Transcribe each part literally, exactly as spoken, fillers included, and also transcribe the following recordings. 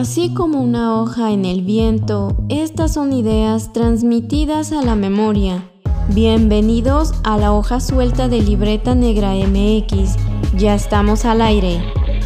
Así como una hoja en el viento, estas son ideas transmitidas a la memoria. Bienvenidos a la hoja suelta de Libreta Negra M X. Ya estamos al aire.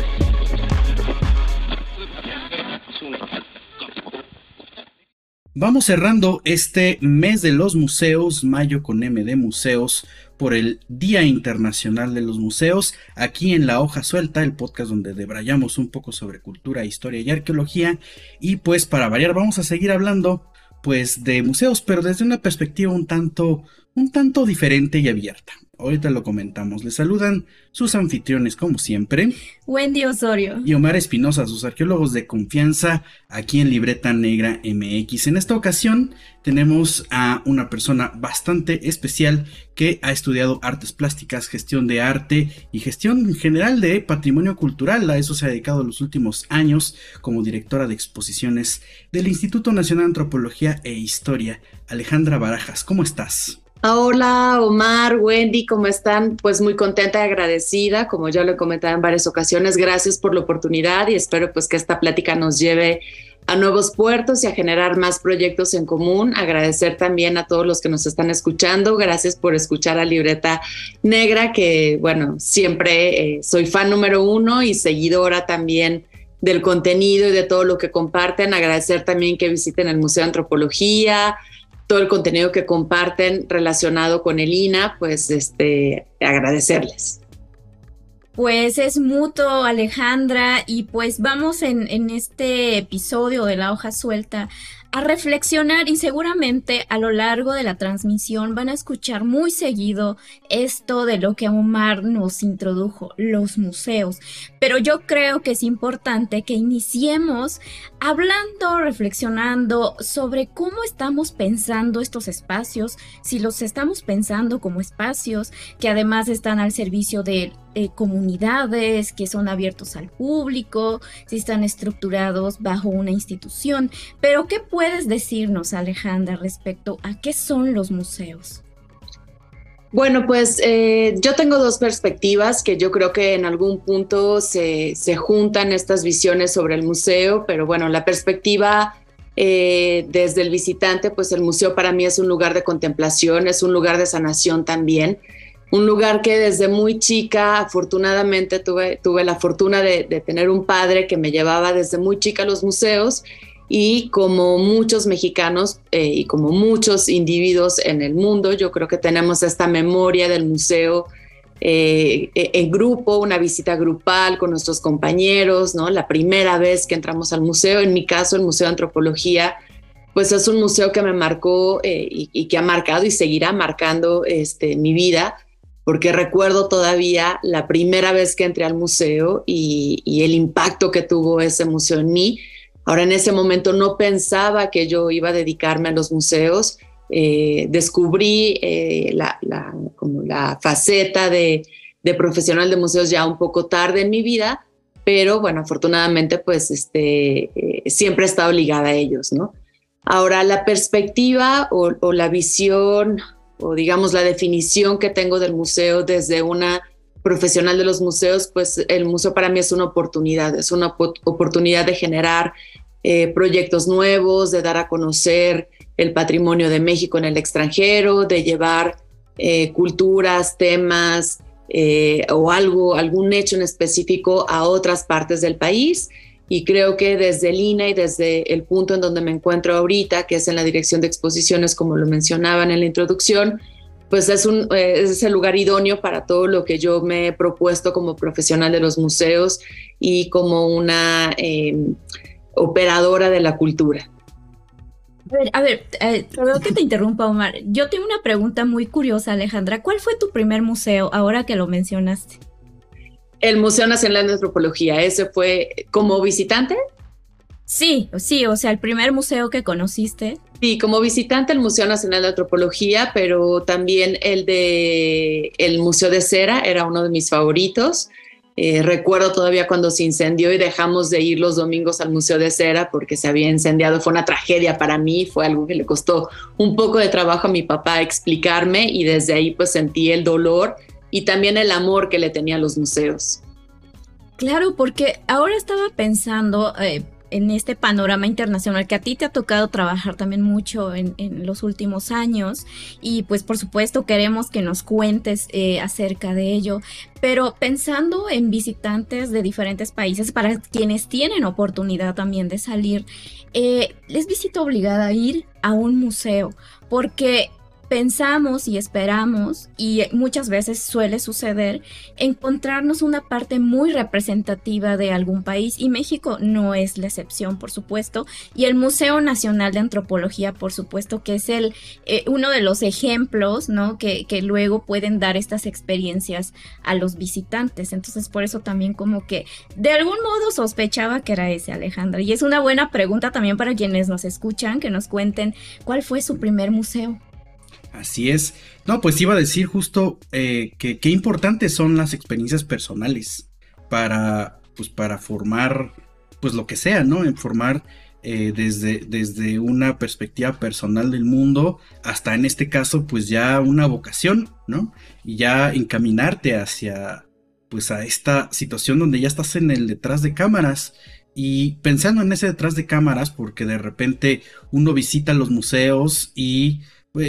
Vamos cerrando este mes de los museos, mayo con M de museos, por el Día Internacional de los Museos, aquí en La Hoja Suelta, el podcast donde debrayamos un poco sobre cultura, historia y arqueología. Y pues para variar vamos a seguir hablando pues de museos, pero desde una perspectiva un tanto, un tanto diferente y abierta. Ahorita lo comentamos. Les saludan sus anfitriones como siempre, Wendy Osorio y Omar Espinosa, sus arqueólogos de confianza aquí en Libreta Negra M X. En esta ocasión tenemos a una persona bastante especial que ha estudiado artes plásticas, gestión de arte y gestión general de patrimonio cultural. A eso se ha dedicado los últimos años como directora de exposiciones del Instituto Nacional de Antropología e Historia. Alejandra Barajas, ¿cómo estás? Hola Omar, Wendy, ¿cómo están? Pues muy contenta y agradecida, como ya lo he comentado en varias ocasiones. Gracias por la oportunidad y espero pues que esta plática nos lleve a nuevos puertos y a generar más proyectos en común. Agradecer también a todos los que nos están escuchando. Gracias por escuchar a Libreta Negra, que bueno, siempre eh, soy fan número uno y seguidora también del contenido y de todo lo que comparten. Agradecer también que visiten el Museo de Antropología, todo el contenido que comparten relacionado con el I N A, pues este, agradecerles. Pues es mutuo, Alejandra, y pues vamos en, en este episodio de La Hoja Suelta a reflexionar, y seguramente a lo largo de la transmisión van a escuchar muy seguido esto de lo que Omar nos introdujo, los museos. Pero yo creo que es importante que iniciemos hablando, reflexionando sobre cómo estamos pensando estos espacios, si los estamos pensando como espacios que además están al servicio de eh, comunidades, que son abiertos al público, si están estructurados bajo una institución. Pero ¿qué puedes decirnos, Alejandra, respecto a qué son los museos? Bueno, pues eh, yo tengo dos perspectivas que yo creo que en algún punto se, se juntan estas visiones sobre el museo, pero bueno, la perspectiva eh, desde el visitante, pues el museo para mí es un lugar de contemplación, es un lugar de sanación también, un lugar que desde muy chica, afortunadamente tuve, tuve la fortuna de, de tener un padre que me llevaba desde muy chica a los museos. Y como muchos mexicanos eh, y como muchos individuos en el mundo, yo creo que tenemos esta memoria del museo eh, en grupo, una visita grupal con nuestros compañeros, ¿no? La primera vez que entramos al museo, en mi caso el Museo de Antropología, pues es un museo que me marcó eh, y, y que ha marcado y seguirá marcando este, mi vida, porque recuerdo todavía la primera vez que entré al museo y, y el impacto que tuvo ese museo en mí. Ahora, en ese momento no pensaba que yo iba a dedicarme a los museos. Eh, descubrí eh, la, la, como la faceta de, de profesional de museos ya un poco tarde en mi vida, pero bueno, afortunadamente pues este, eh, siempre he estado ligada a ellos, ¿no? Ahora, la perspectiva o, o la visión o digamos la definición que tengo del museo desde una profesional de los museos, pues el museo para mí es una oportunidad, es una oportunidad de generar eh, proyectos nuevos, de dar a conocer el patrimonio de México en el extranjero, de llevar eh, culturas, temas eh, o algo, algún hecho en específico a otras partes del país. Y creo que desde el I N A y desde el punto en donde me encuentro ahorita, que es en la dirección de exposiciones, como lo mencionaban en la introducción, pues es, un, es el lugar idóneo para todo lo que yo me he propuesto como profesional de los museos y como una eh, operadora de la cultura. A ver, a ver eh, perdón que te interrumpa, Omar. Yo tengo una pregunta muy curiosa, Alejandra. ¿Cuál fue tu primer museo, ahora que lo mencionaste? El Museo Nacional de Antropología. ¿Ese fue como visitante? Sí, sí, o sea, el primer museo que conociste. Sí, como visitante el Museo Nacional de Antropología, pero también el de el Museo de Cera era uno de mis favoritos. Eh, recuerdo todavía cuando se incendió y dejamos de ir los domingos al Museo de Cera porque se había incendiado. Fue una tragedia para mí, fue algo que le costó un poco de trabajo a mi papá explicarme y desde ahí pues sentí el dolor y también el amor que le tenía a los museos. Claro, porque ahora estaba pensando, eh, en este panorama internacional que a ti te ha tocado trabajar también mucho en, en los últimos años, y pues por supuesto queremos que nos cuentes eh, acerca de ello, pero pensando en visitantes de diferentes países, para quienes tienen oportunidad también de salir, eh, ¿les visita obligada a ir a un museo? Porque pensamos y esperamos, y muchas veces suele suceder, encontrarnos una parte muy representativa de algún país, y México no es la excepción, por supuesto, y el Museo Nacional de Antropología, por supuesto, que es el eh, uno de los ejemplos, ¿no? que, que luego pueden dar estas experiencias a los visitantes. Entonces, por eso también como que de algún modo sospechaba que era ese, Alejandra, y es una buena pregunta también para quienes nos escuchan, que nos cuenten cuál fue su primer museo. Así es. No, pues iba a decir justo eh, que qué importantes son las experiencias personales para, pues, para formar, pues lo que sea, ¿no? En formar eh, desde, desde una perspectiva personal del mundo hasta en este caso, pues ya una vocación, ¿no? Y ya encaminarte hacia, pues a esta situación donde ya estás en el detrás de cámaras. Y pensando en ese detrás de cámaras, porque de repente uno visita los museos y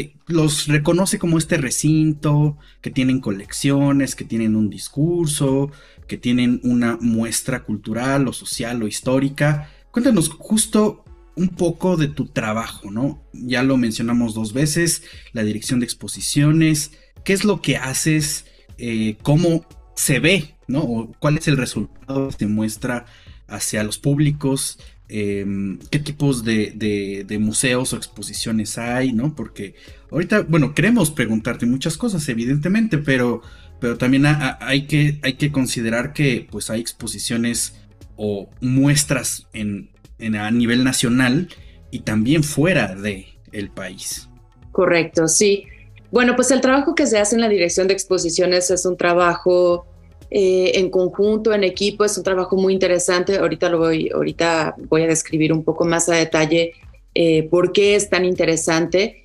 los reconoce como este recinto, que tienen colecciones, que tienen un discurso, que tienen una muestra cultural o social o histórica. Cuéntanos justo un poco de tu trabajo, ¿no? Ya lo mencionamos dos veces, la dirección de exposiciones, ¿qué es lo que haces? Eh, ¿Cómo se ve, ¿no? O ¿cuál es el resultado que se muestra hacia los públicos? Eh, qué tipos de, de, de museos o exposiciones hay, ¿no? Porque ahorita, bueno, queremos preguntarte muchas cosas, evidentemente, pero, pero también a, a, hay, que, hay que considerar que pues hay exposiciones o muestras en, en, a nivel nacional y también fuera del país. Correcto, sí. Bueno, pues el trabajo que se hace en la dirección de exposiciones es un trabajo Eh, en conjunto, en equipo, es un trabajo muy interesante. Ahorita, lo voy, ahorita voy a describir un poco más a detalle eh, por qué es tan interesante,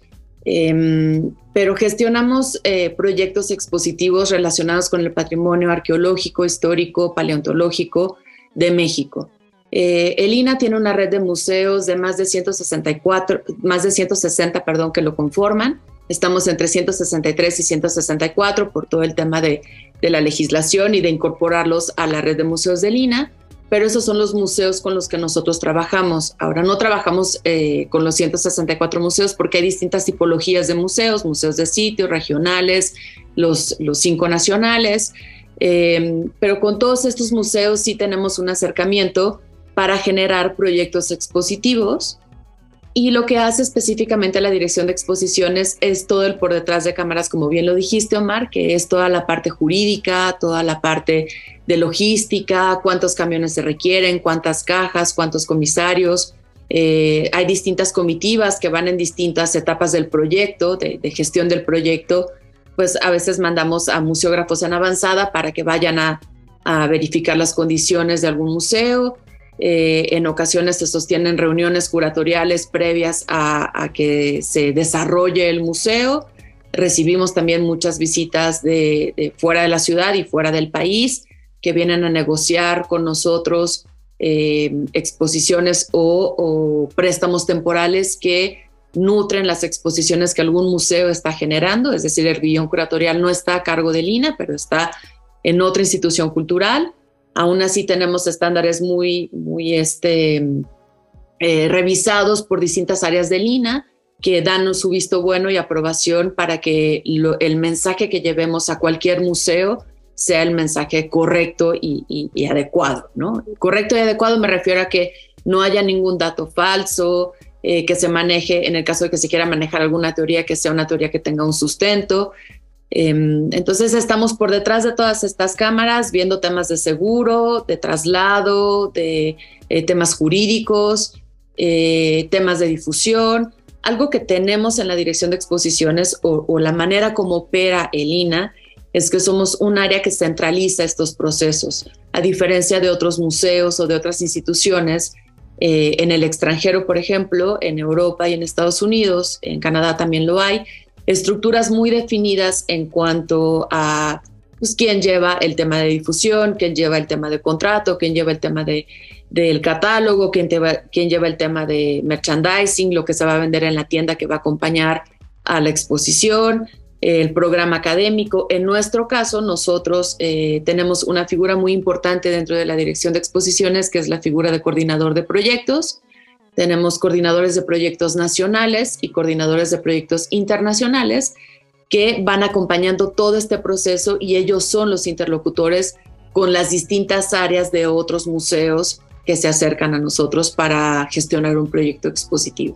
eh, pero gestionamos eh, proyectos expositivos relacionados con el patrimonio arqueológico, histórico, paleontológico de México. Eh, el I N A tiene una red de museos de más de ciento sesenta y cuatro, más de ciento sesenta, perdón, que lo conforman. Estamos entre ciento sesenta y tres y ciento sesenta y cuatro por todo el tema de, de la legislación y de incorporarlos a la red de museos del I N A, pero esos son los museos con los que nosotros trabajamos. Ahora no trabajamos eh, con los ciento sesenta y cuatro museos porque hay distintas tipologías de museos, museos de sitio, regionales, los, los cinco nacionales, eh, pero con todos estos museos sí tenemos un acercamiento para generar proyectos expositivos. Y lo que hace específicamente la dirección de exposiciones es todo el por detrás de cámaras, como bien lo dijiste, Omar, que es toda la parte jurídica, toda la parte de logística, cuántos camiones se requieren, cuántas cajas, cuántos comisarios. Eh, hay distintas comitivas que van en distintas etapas del proyecto, de, de gestión del proyecto. Pues a veces mandamos a museógrafos en avanzada para que vayan a, a verificar las condiciones de algún museo. Eh, en ocasiones se sostienen reuniones curatoriales previas a, a que se desarrolle el museo. Recibimos también muchas visitas de, de fuera de la ciudad y fuera del país que vienen a negociar con nosotros eh, exposiciones o, o préstamos temporales que nutren las exposiciones que algún museo está generando. Es decir, el guión curatorial no está a cargo del I N A, pero está en otra institución cultural. Aún así tenemos estándares muy, muy este, eh, revisados por distintas áreas del I N A que dan su visto bueno y aprobación para que lo, el mensaje que llevemos a cualquier museo sea el mensaje correcto y, y, y adecuado, ¿no? Correcto y adecuado me refiero a que no haya ningún dato falso, eh, que se maneje, en el caso de que se quiera manejar alguna teoría, que sea una teoría que tenga un sustento. Entonces estamos por detrás de todas estas cámaras viendo temas de seguro, de traslado, de eh, temas jurídicos, eh, temas de difusión. Algo que tenemos en la dirección de exposiciones o, o la manera como opera el I N A es que somos un área que centraliza estos procesos, a diferencia de otros museos o de otras instituciones eh, en el extranjero, por ejemplo, en Europa y en Estados Unidos, en Canadá también lo hay, estructuras muy definidas en cuanto a pues quién lleva el tema de difusión, quién lleva el tema de contrato, quién lleva el tema de, del catálogo, quién, te va, quién lleva el tema de merchandising, lo que se va a vender en la tienda que va a acompañar a la exposición, el programa académico. En nuestro caso, nosotros eh, tenemos una figura muy importante dentro de la dirección de exposiciones, que es la figura de coordinador de proyectos. Tenemos coordinadores de proyectos nacionales y coordinadores de proyectos internacionales que van acompañando todo este proceso, y ellos son los interlocutores con las distintas áreas de otros museos que se acercan a nosotros para gestionar un proyecto expositivo.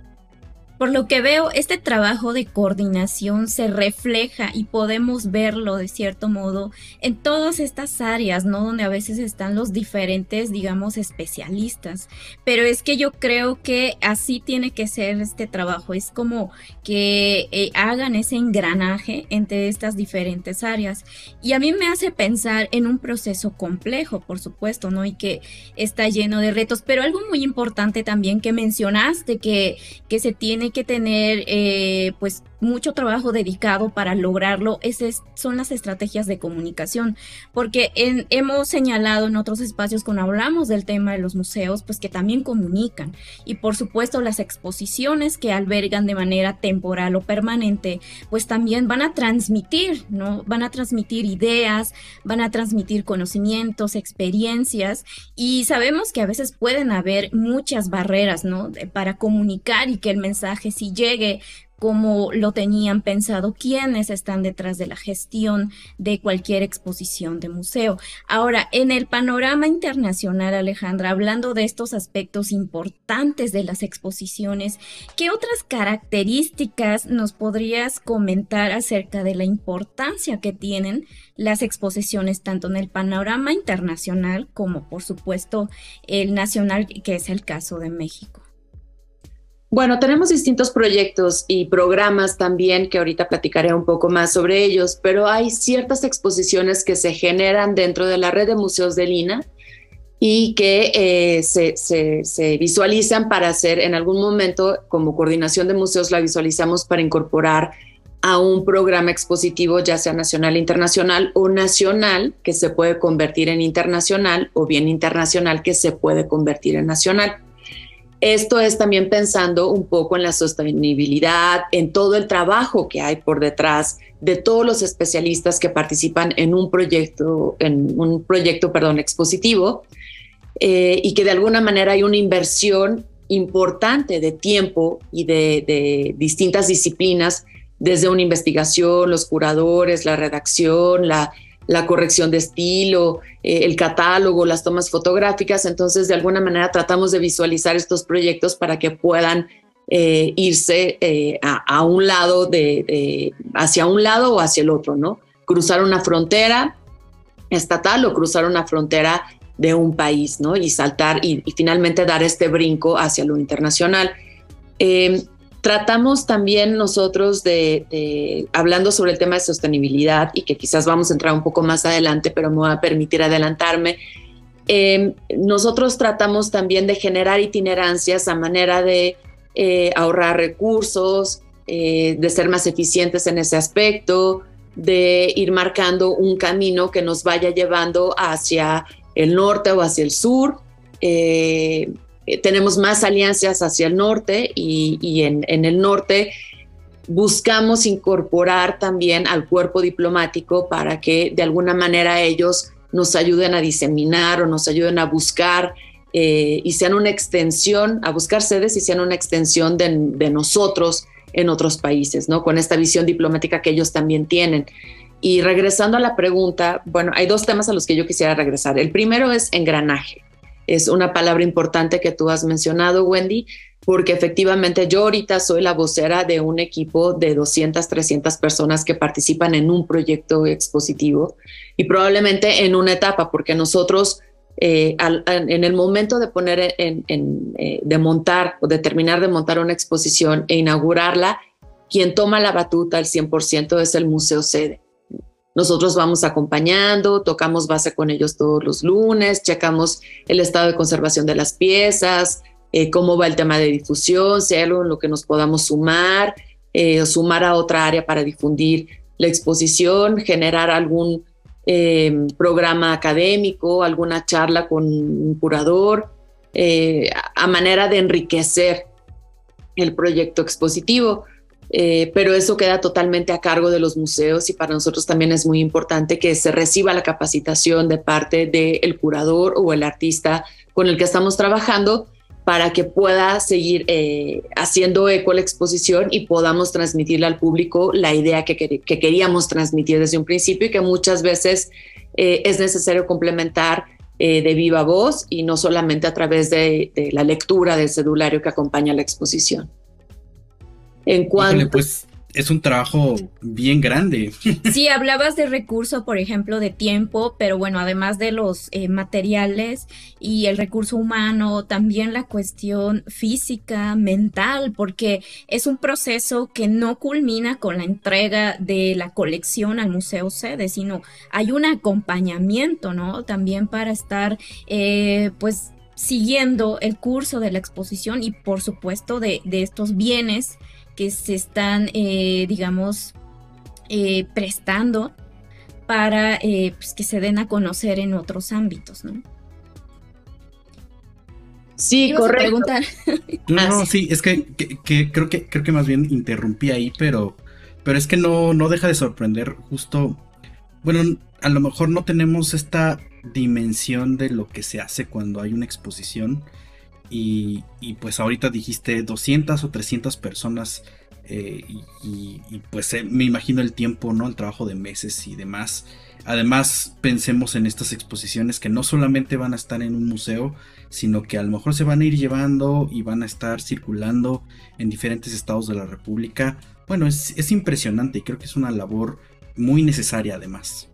Por lo que veo, este trabajo de coordinación se refleja y podemos verlo de cierto modo en todas estas áreas, ¿no? Donde a veces están los diferentes, digamos, especialistas. Pero es que yo creo que así tiene que ser este trabajo. Es como que eh, hagan ese engranaje entre estas diferentes áreas. Y a mí me hace pensar en un proceso complejo, por supuesto, ¿no? Y que está lleno de retos. Pero algo muy importante también que mencionaste, que, que se tiene que tener eh, pues mucho trabajo dedicado para lograrlo, es, son las estrategias de comunicación, porque en, hemos señalado en otros espacios cuando hablamos del tema de los museos, pues que también comunican, y por supuesto las exposiciones que albergan de manera temporal o permanente, pues también van a transmitir, ¿no? Van a transmitir ideas, van a transmitir conocimientos, experiencias, y sabemos que a veces pueden haber muchas barreras, ¿no? De, para comunicar y que el mensaje sí llegue como lo tenían pensado quienes están detrás de la gestión de cualquier exposición de museo. Ahora, en el panorama internacional, Alejandra, hablando de estos aspectos importantes de las exposiciones, ¿qué otras características nos podrías comentar acerca de la importancia que tienen las exposiciones tanto en el panorama internacional como, por supuesto, el nacional, que es el caso de México? Bueno, tenemos distintos proyectos y programas también, que ahorita platicaré un poco más sobre ellos, pero hay ciertas exposiciones que se generan dentro de la red de museos del I N A y que eh, se, se, se visualizan para hacer en algún momento, como coordinación de museos, la visualizamos para incorporar a un programa expositivo, ya sea nacional, internacional o nacional, que se puede convertir en internacional, o bien internacional, que se puede convertir en nacional. Esto es también pensando un poco en la sostenibilidad, en todo el trabajo que hay por detrás de todos los especialistas que participan en un proyecto, en un proyecto, perdón, expositivo, eh, y que de alguna manera hay una inversión importante de tiempo y de, de distintas disciplinas, desde una investigación, los curadores, la redacción, la la corrección de estilo, eh, el catálogo, las tomas fotográficas. Entonces, de alguna manera tratamos de visualizar estos proyectos para que puedan eh, irse eh, a, a un lado, de, de, hacia un lado o hacia el otro, ¿no? Cruzar una frontera estatal o cruzar una frontera de un país, ¿no? Y saltar y, y finalmente dar este brinco hacia lo internacional. Eh, Tratamos también nosotros de, de, hablando sobre el tema de sostenibilidad, y que quizás vamos a entrar un poco más adelante, pero me voy a permitir adelantarme, eh, nosotros tratamos también de generar itinerancias a manera de eh, ahorrar recursos, eh, de ser más eficientes en ese aspecto, de ir marcando un camino que nos vaya llevando hacia el norte o hacia el sur. Eh, Tenemos más alianzas hacia el norte, y, y en, en el norte buscamos incorporar también al cuerpo diplomático para que de alguna manera ellos nos ayuden a diseminar o nos ayuden a buscar eh, y sean una extensión, a buscar sedes y sean una extensión de, de nosotros en otros países, ¿no? Con esta visión diplomática que ellos también tienen. Y regresando a la pregunta, bueno, hay dos temas a los que yo quisiera regresar. El primero es engranaje. Es una palabra importante que tú has mencionado, Wendy, porque efectivamente yo ahorita soy la vocera de un equipo de doscientas, trescientas personas que participan en un proyecto expositivo, y probablemente en una etapa, porque nosotros eh, al, en el momento de poner en, en eh, de montar o de terminar de montar una exposición e inaugurarla, quien toma la batuta al cien por ciento es el museo sede. Nosotros vamos acompañando, tocamos base con ellos todos los lunes, checamos el estado de conservación de las piezas, eh, cómo va el tema de difusión, si hay algo en lo que nos podamos sumar, eh, sumar a otra área para difundir la exposición, generar algún eh, programa académico, alguna charla con un curador, eh, a manera de enriquecer el proyecto expositivo. Eh, pero eso queda totalmente a cargo de los museos y para nosotros también es muy importante que se reciba la capacitación de parte del curador o el artista con el que estamos trabajando para que pueda seguir eh, haciendo eco la exposición y podamos transmitirle al público la idea que, que, que queríamos transmitir desde un principio y que muchas veces eh, es necesario complementar eh, de viva voz y no solamente a través de, de la lectura del cedulario que acompaña la exposición. En cuanto... Híjole, pues es un trabajo bien grande. Sí, hablabas de recurso, por ejemplo, de tiempo, pero bueno, además de los eh, materiales y el recurso humano, también la cuestión física, mental, porque es un proceso que no culmina con la entrega de la colección al Museo Sede, sino hay un acompañamiento, ¿no? También para estar, eh, pues, siguiendo el curso de la exposición y, por supuesto, de, de estos bienes que se están, eh, digamos, eh, prestando para eh, pues que se den a conocer en otros ámbitos, ¿no? Sí, correcto. No, no, sí, es que, que, que creo que creo que más bien interrumpí ahí, pero, pero es que no, no deja de sorprender justo, bueno, a lo mejor no tenemos esta dimensión de lo que se hace cuando hay una exposición. Y, y pues ahorita dijiste doscientas o trescientas personas eh, y, y, y pues eh, me imagino el tiempo, ¿no? El trabajo de meses y demás. Además pensemos en estas exposiciones que no solamente van a estar en un museo, sino que a lo mejor se van a ir llevando y van a estar circulando en diferentes estados de la República. Bueno, es, es impresionante y creo que es una labor muy necesaria además.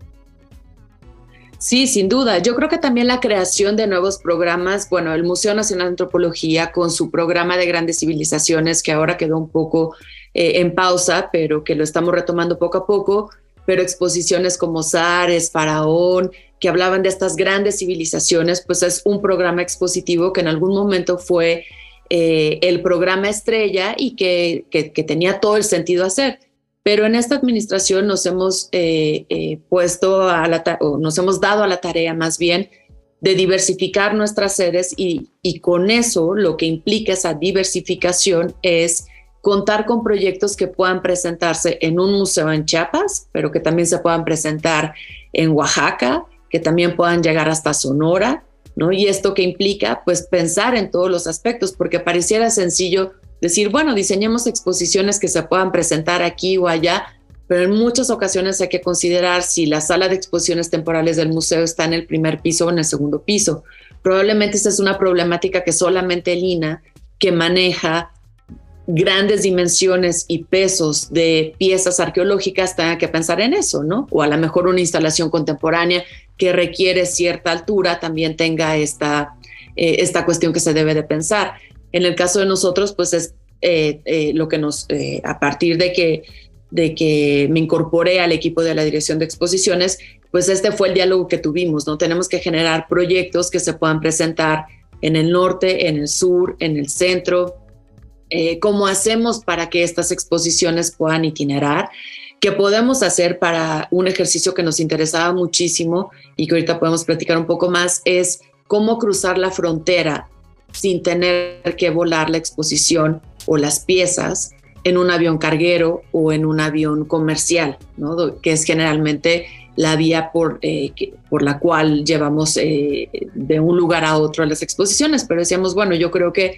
Sí, sin duda. Yo creo que también la creación de nuevos programas, bueno, el Museo Nacional de Antropología con su programa de grandes civilizaciones, que ahora quedó un poco eh, en pausa, pero que lo estamos retomando poco a poco, pero exposiciones como Zares, Faraón, que hablaban de estas grandes civilizaciones, pues es un programa expositivo que en algún momento fue eh, el programa estrella y que, que, que tenía todo el sentido hacer. Pero en esta administración nos hemos eh, eh, puesto a la ta- o nos hemos dado a la tarea más bien de diversificar nuestras sedes y, y con eso lo que implica esa diversificación es contar con proyectos que puedan presentarse en un museo en Chiapas, pero que también se puedan presentar en Oaxaca, que también puedan llegar hasta Sonora, ¿no? Y esto que implica, pues pensar en todos los aspectos, porque pareciera sencillo decir, bueno, diseñemos exposiciones que se puedan presentar aquí o allá, pero en muchas ocasiones hay que considerar si la sala de exposiciones temporales del museo está en el primer piso o en el segundo piso. Probablemente esa es una problemática que solamente el I N A, que maneja grandes dimensiones y pesos de piezas arqueológicas, tenga que pensar en eso, ¿no? O a lo mejor una instalación contemporánea que requiere cierta altura también tenga esta, eh, esta cuestión que se debe de pensar. En el caso de nosotros, pues es eh, eh, lo que nos, eh, a partir de que, de que me incorporé al equipo de la dirección de exposiciones, pues este fue el diálogo que tuvimos, ¿no? Tenemos que generar proyectos que se puedan presentar en el norte, en el sur, en el centro. Eh, ¿Cómo hacemos para que estas exposiciones puedan itinerar? ¿Qué podemos hacer para un ejercicio que nos interesaba muchísimo y que ahorita podemos platicar un poco más? Es cómo cruzar la frontera sin tener que volar la exposición o las piezas en un avión carguero o en un avión comercial, ¿no? Que es generalmente la vía por, eh, que, por la cual llevamos eh, de un lugar a otro las exposiciones. Pero decíamos, bueno, yo creo que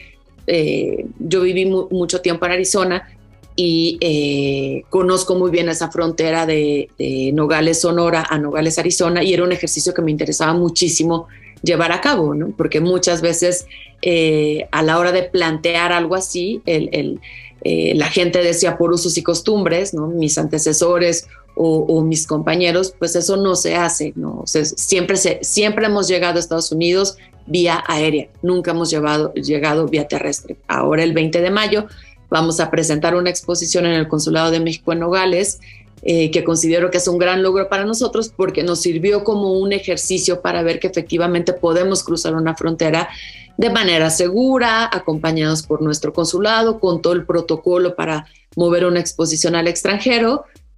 eh, yo viví mu- mucho tiempo en Arizona y eh, conozco muy bien esa frontera de, de Nogales, Sonora a Nogales, Arizona, y era un ejercicio que me interesaba muchísimo llevar a cabo, ¿no? Porque muchas veces eh, a la hora de plantear algo así, el, el, eh, la gente decía por usos y costumbres, ¿no? Mis antecesores o, o mis compañeros, pues eso no se hace, ¿no? O sea, siempre, se, siempre hemos llegado a Estados Unidos vía aérea, nunca hemos llevado, llegado vía terrestre. Ahora el veinte de mayo vamos a presentar una exposición en el Consulado de México en Nogales, Eh, que considero que es un gran logro para nosotros porque nos sirvió como un ejercicio para ver que efectivamente podemos cruzar una frontera de manera segura, acompañados por nuestro consulado, con todo el protocolo para mover una exposición al extranjero,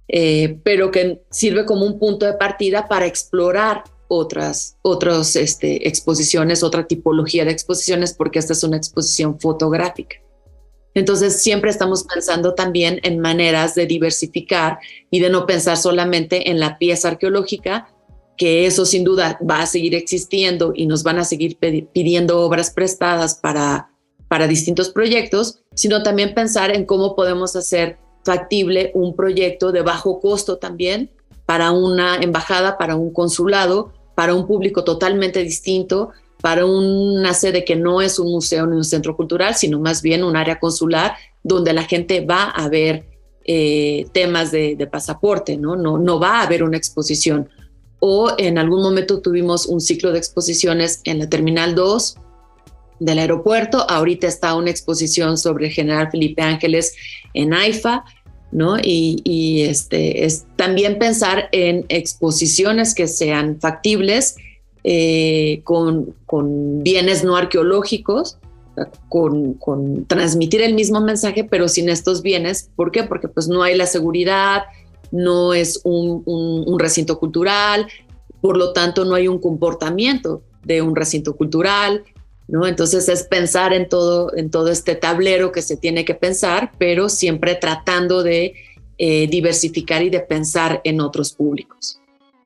eh, pero que sirve como un punto de partida para explorar otras, otras este, exposiciones, otra tipología de exposiciones, porque esta es una exposición fotográfica. Entonces siempre estamos pensando también en maneras de diversificar y de no pensar solamente en la pieza arqueológica, que eso sin duda va a seguir existiendo y nos van a seguir pidiendo obras prestadas para, para distintos proyectos, sino también pensar en cómo podemos hacer factible un proyecto de bajo costo también para una embajada, para un consulado, para un público totalmente distinto, para una sede que no es un museo ni un centro cultural, sino más bien un área consular donde la gente va a ver eh, temas de, de pasaporte, ¿no? No, no va a haber una exposición. O en algún momento tuvimos un ciclo de exposiciones en la Terminal dos del aeropuerto. Ahorita está una exposición sobre el general Felipe Ángeles en AIFA, ¿no? Y, y este, es también pensar en exposiciones que sean factibles, eh, con, con bienes no arqueológicos, con, con transmitir el mismo mensaje, pero sin estos bienes. ¿Por qué? Porque pues no hay la seguridad, no es un, un, un recinto cultural, por lo tanto no hay un comportamiento de un recinto cultural, ¿no? Entonces es pensar en todo, en todo este tablero que se tiene que pensar, pero siempre tratando de eh, diversificar y de pensar en otros públicos.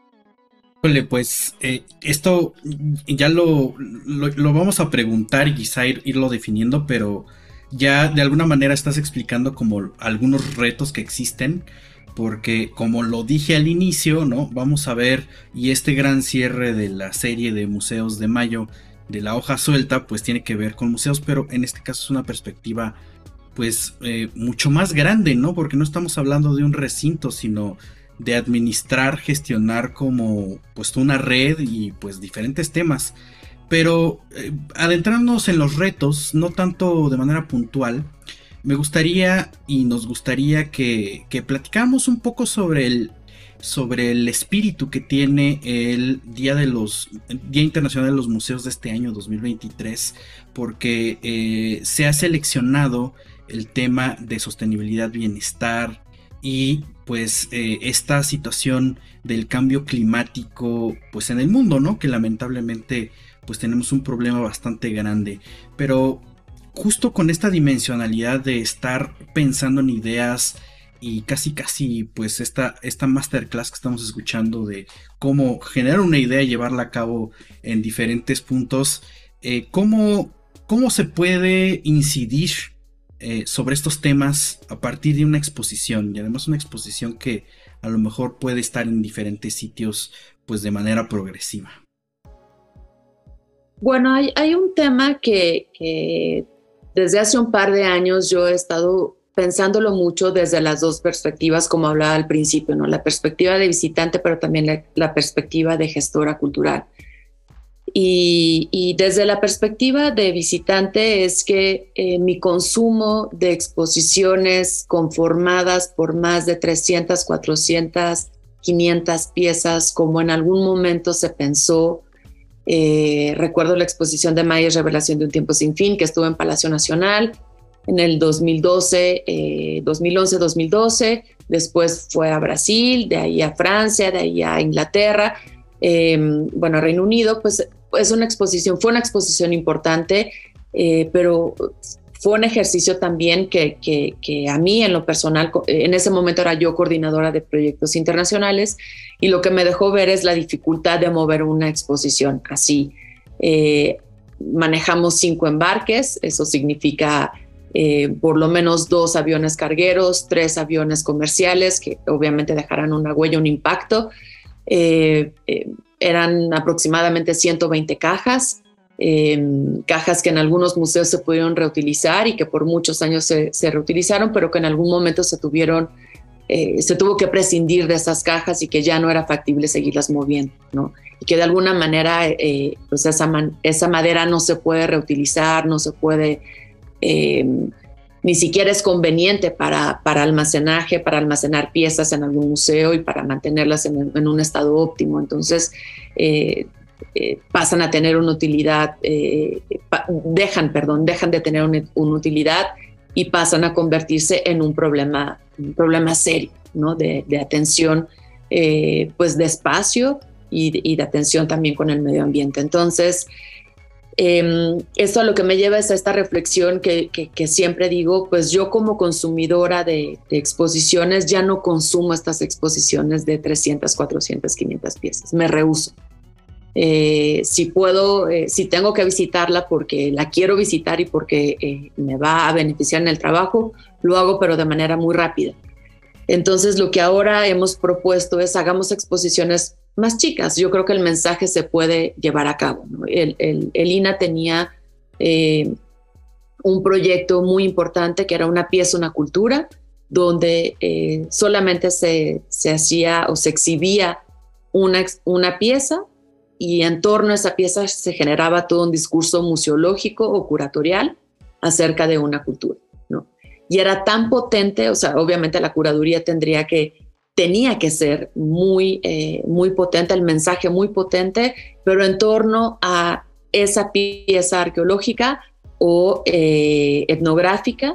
Pues eh, esto ya lo, lo, lo vamos a preguntar y quizá ir, irlo definiendo, pero ya de alguna manera estás explicando como algunos retos que existen, porque como lo dije al inicio, ¿no? Vamos a ver, y este gran cierre de la serie de museos de mayo de la hoja suelta pues tiene que ver con museos, pero en este caso es una perspectiva pues eh, mucho más grande, ¿no? Porque no estamos hablando de un recinto, sino de administrar, gestionar como pues una red y pues diferentes temas. Pero eh, adentrándonos en los retos, no tanto de manera puntual, me gustaría y nos gustaría que, que platicáramos un poco sobre el, sobre el espíritu que tiene el Día de los Día Internacional de los Museos de este año dos mil veintitrés, porque eh, se ha seleccionado el tema de sostenibilidad, bienestar y pues eh, esta situación del cambio climático pues en el mundo, ¿no? Que lamentablemente pues tenemos un problema bastante grande, pero justo con esta dimensionalidad de estar pensando en ideas y casi casi pues esta, esta masterclass que estamos escuchando de cómo generar una idea y llevarla a cabo en diferentes puntos, eh, cómo, cómo se puede incidir eh, sobre estos temas a partir de una exposición, y además una exposición que a lo mejor puede estar en diferentes sitios pues de manera progresiva. Bueno, hay, hay un tema que, que desde hace un par de años yo he estado pensándolo mucho desde las dos perspectivas, como hablaba al principio, ¿no? La perspectiva de visitante, pero también la, la perspectiva de gestora cultural. Y, y desde la perspectiva de visitante es que eh, mi consumo de exposiciones conformadas por más de trescientas, cuatrocientas, quinientas piezas, como en algún momento se pensó. Eh, recuerdo la exposición de Mayas, Revelación de un tiempo sin fin, que estuvo en Palacio Nacional en el dos mil doce, eh, dos mil once, dos mil doce, después fue a Brasil, de ahí a Francia, de ahí a Inglaterra, eh, bueno, a Reino Unido. Pues es una exposición, fue una exposición importante, eh, pero fue un ejercicio también que, que, que a mí en lo personal, en ese momento era yo coordinadora de proyectos internacionales, y lo que me dejó ver es la dificultad de mover una exposición así. Eh, manejamos cinco embarques, eso significa eh, por lo menos dos aviones cargueros, tres aviones comerciales que obviamente dejarán una huella, un impacto. Eh, eh, eran aproximadamente ciento veinte cajas, eh, cajas que en algunos museos se pudieron reutilizar y que por muchos años se, se reutilizaron, pero que en algún momento se tuvieron Eh, se tuvo que prescindir de esas cajas y que ya no era factible seguirlas moviendo, ¿no? Y que de alguna manera eh, pues esa, man, esa madera no se puede reutilizar, no se puede, eh, ni siquiera es conveniente para, para almacenaje, para almacenar piezas en algún museo y para mantenerlas en, en un estado óptimo. Entonces eh, eh, pasan a tener una utilidad, eh, pa, dejan, perdón, dejan de tener una, una utilidad y pasan a convertirse en un problema, un problema serio, ¿no? De, de atención, eh, pues de espacio y, y de atención también con el medio ambiente. Entonces, eh, esto a lo que me lleva es a esta reflexión que, que, que siempre digo, pues yo como consumidora de, de exposiciones ya no consumo estas exposiciones de trescientas, cuatrocientas, quinientas piezas, me rehúso. Eh, si puedo, eh, si tengo que visitarla porque la quiero visitar y porque eh, me va a beneficiar en el trabajo, lo hago pero de manera muy rápida. Entonces lo que ahora hemos propuesto es hagamos exposiciones más chicas. Yo creo que el mensaje se puede llevar a cabo, ¿no? El, el, el I N A tenía eh, un proyecto muy importante que era una pieza, una cultura, donde eh, solamente se, se hacía o se exhibía una, una pieza y en torno a esa pieza se generaba todo un discurso museológico o curatorial acerca de una cultura, ¿no? Y era tan potente, o sea, obviamente la curaduría tendría que tenía que ser muy, eh, muy potente, el mensaje muy potente, pero en torno a esa pieza arqueológica o eh, etnográfica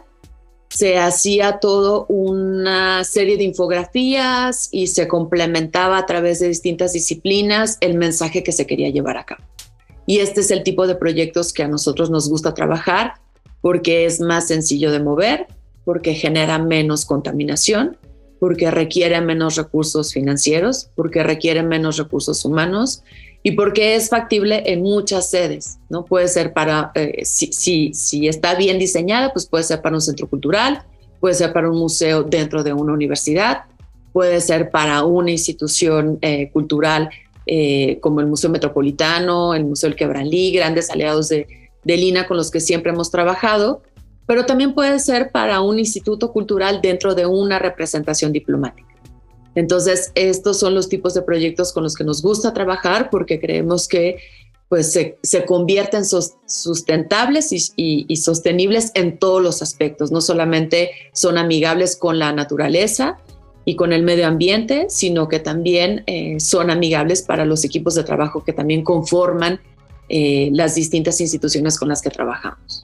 se hacía todo una serie de infografías y se complementaba a través de distintas disciplinas el mensaje que se quería llevar a cabo. Y este es el tipo de proyectos que a nosotros nos gusta trabajar porque es más sencillo de mover, porque genera menos contaminación, porque requiere menos recursos financieros, porque requiere menos recursos humanos y porque es factible en muchas sedes, ¿no? Puede ser para, eh, si, si, si está bien diseñada, pues puede ser para un centro cultural, puede ser para un museo dentro de una universidad, puede ser para una institución eh, cultural eh, como el Museo Metropolitano, el Museo del Quebralí, grandes aliados de, del I N A con los que siempre hemos trabajado, pero también puede ser para un instituto cultural dentro de una representación diplomática. Entonces, estos son los tipos de proyectos con los que nos gusta trabajar porque creemos que pues, se, se convierten sos, sustentables y, y, y sostenibles en todos los aspectos. No solamente son amigables con la naturaleza y con el medio ambiente, sino que también eh, son amigables para los equipos de trabajo que también conforman eh, las distintas instituciones con las que trabajamos.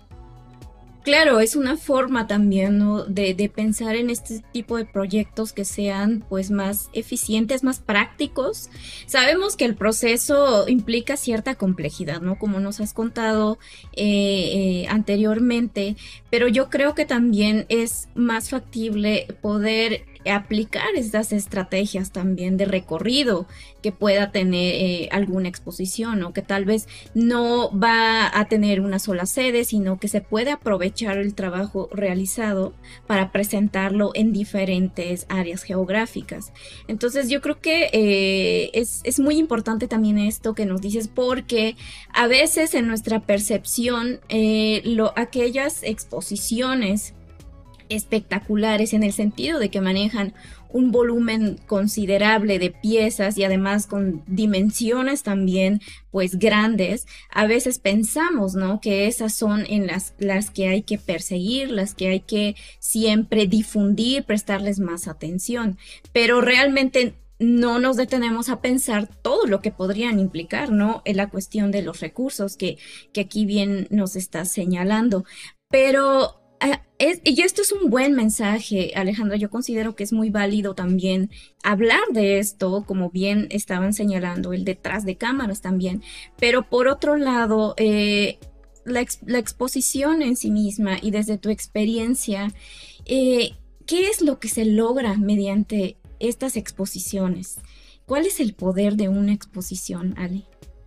Claro, es una forma también, ¿no? de, de pensar en este tipo de proyectos que sean pues más eficientes, más prácticos. Sabemos que el proceso implica cierta complejidad, ¿no? Como nos has contado eh, eh, anteriormente, pero yo creo que también es más factible poder aplicar estas estrategias también de recorrido que pueda tener eh, alguna exposición, o que tal vez no va a tener una sola sede, sino que se puede aprovechar el trabajo realizado para presentarlo en diferentes áreas geográficas. Entonces yo creo que eh, es, es muy importante también esto que nos dices, porque a veces en nuestra percepción eh, lo, aquellas exposiciones espectaculares en el sentido de que manejan un volumen considerable de piezas y además con dimensiones también pues grandes, a veces pensamos, ¿no?, que esas son en las, las que hay que perseguir, las que hay que siempre difundir, prestarles más atención, pero realmente no nos detenemos a pensar todo lo que podrían implicar, ¿no?, en la cuestión de los recursos que, que aquí bien nos estás señalando. Pero Es, y esto es un buen mensaje, Alejandra. Yo considero que es muy válido también hablar de esto, como bien estaban señalando, el detrás de cámaras también. Pero por otro lado, eh, la, ex, la exposición en sí misma y desde tu experiencia, eh, ¿qué es lo que se logra mediante estas exposiciones? ¿Cuál es el poder de una exposición, Ale?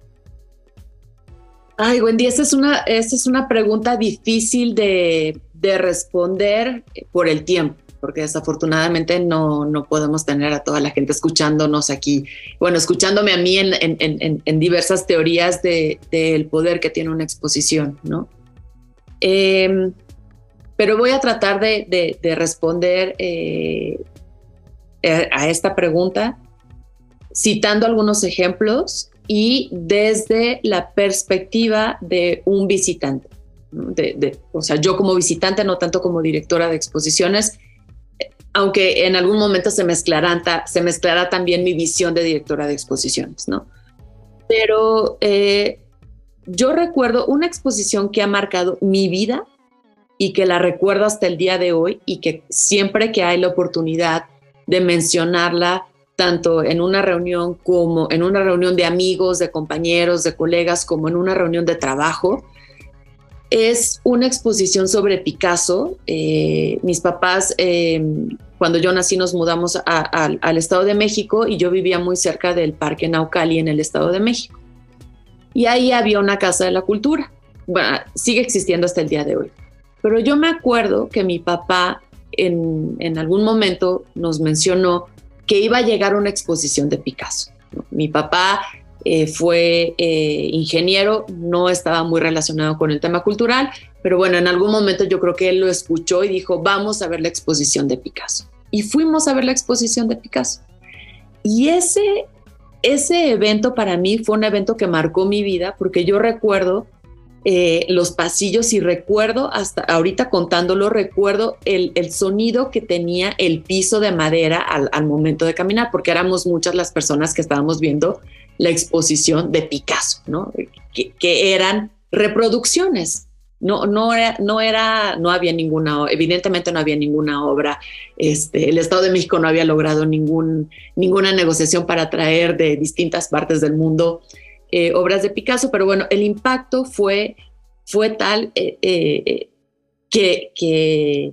Ay, Wendy, esa es una, esa es una pregunta difícil de, de responder por el tiempo, porque desafortunadamente no, no podemos tener a toda la gente escuchándonos aquí, bueno, escuchándome a mí en, en, en, en diversas teorías de, del poder que tiene una exposición, ¿no? Eh, pero voy a tratar de, de, de responder eh, a esta pregunta citando algunos ejemplos y desde la perspectiva de un visitante, ¿no? de, de, o sea, yo como visitante, no tanto como directora de exposiciones, aunque en algún momento se mezclará, se mezclará también mi visión de directora de exposiciones, ¿no? Pero eh, yo recuerdo una exposición que ha marcado mi vida y que la recuerdo hasta el día de hoy y que siempre que hay la oportunidad de mencionarla tanto en una reunión como en una reunión de amigos, de compañeros, de colegas, como en una reunión de trabajo. Es una exposición sobre Picasso. Eh, mis papás, eh, cuando yo nací, nos mudamos a, a, al Estado de México y yo vivía muy cerca del Parque Naucali en el Estado de México. Y ahí había una casa de la cultura. Bueno, sigue existiendo hasta el día de hoy. Pero yo me acuerdo que mi papá en, en algún momento nos mencionó que iba a llegar una exposición de Picasso. Mi papá eh, fue eh, ingeniero, no estaba muy relacionado con el tema cultural, pero bueno, en algún momento yo creo que él lo escuchó y dijo, vamos a ver la exposición de Picasso. Y fuimos a ver la exposición de Picasso. Y ese, ese evento para mí fue un evento que marcó mi vida, porque yo recuerdo Eh, los pasillos y recuerdo, hasta ahorita contándolo, recuerdo el, el sonido que tenía el piso de madera al, al momento de caminar, porque éramos muchas las personas que estábamos viendo la exposición de Picasso, ¿no? Que, que eran reproducciones, no, no, era, no era, no había ninguna, evidentemente no había ninguna obra, este, el Estado de México no había logrado ningún, ninguna negociación para traer de distintas partes del mundo Eh, obras de Picasso, pero bueno, el impacto fue, fue tal eh, eh, que, que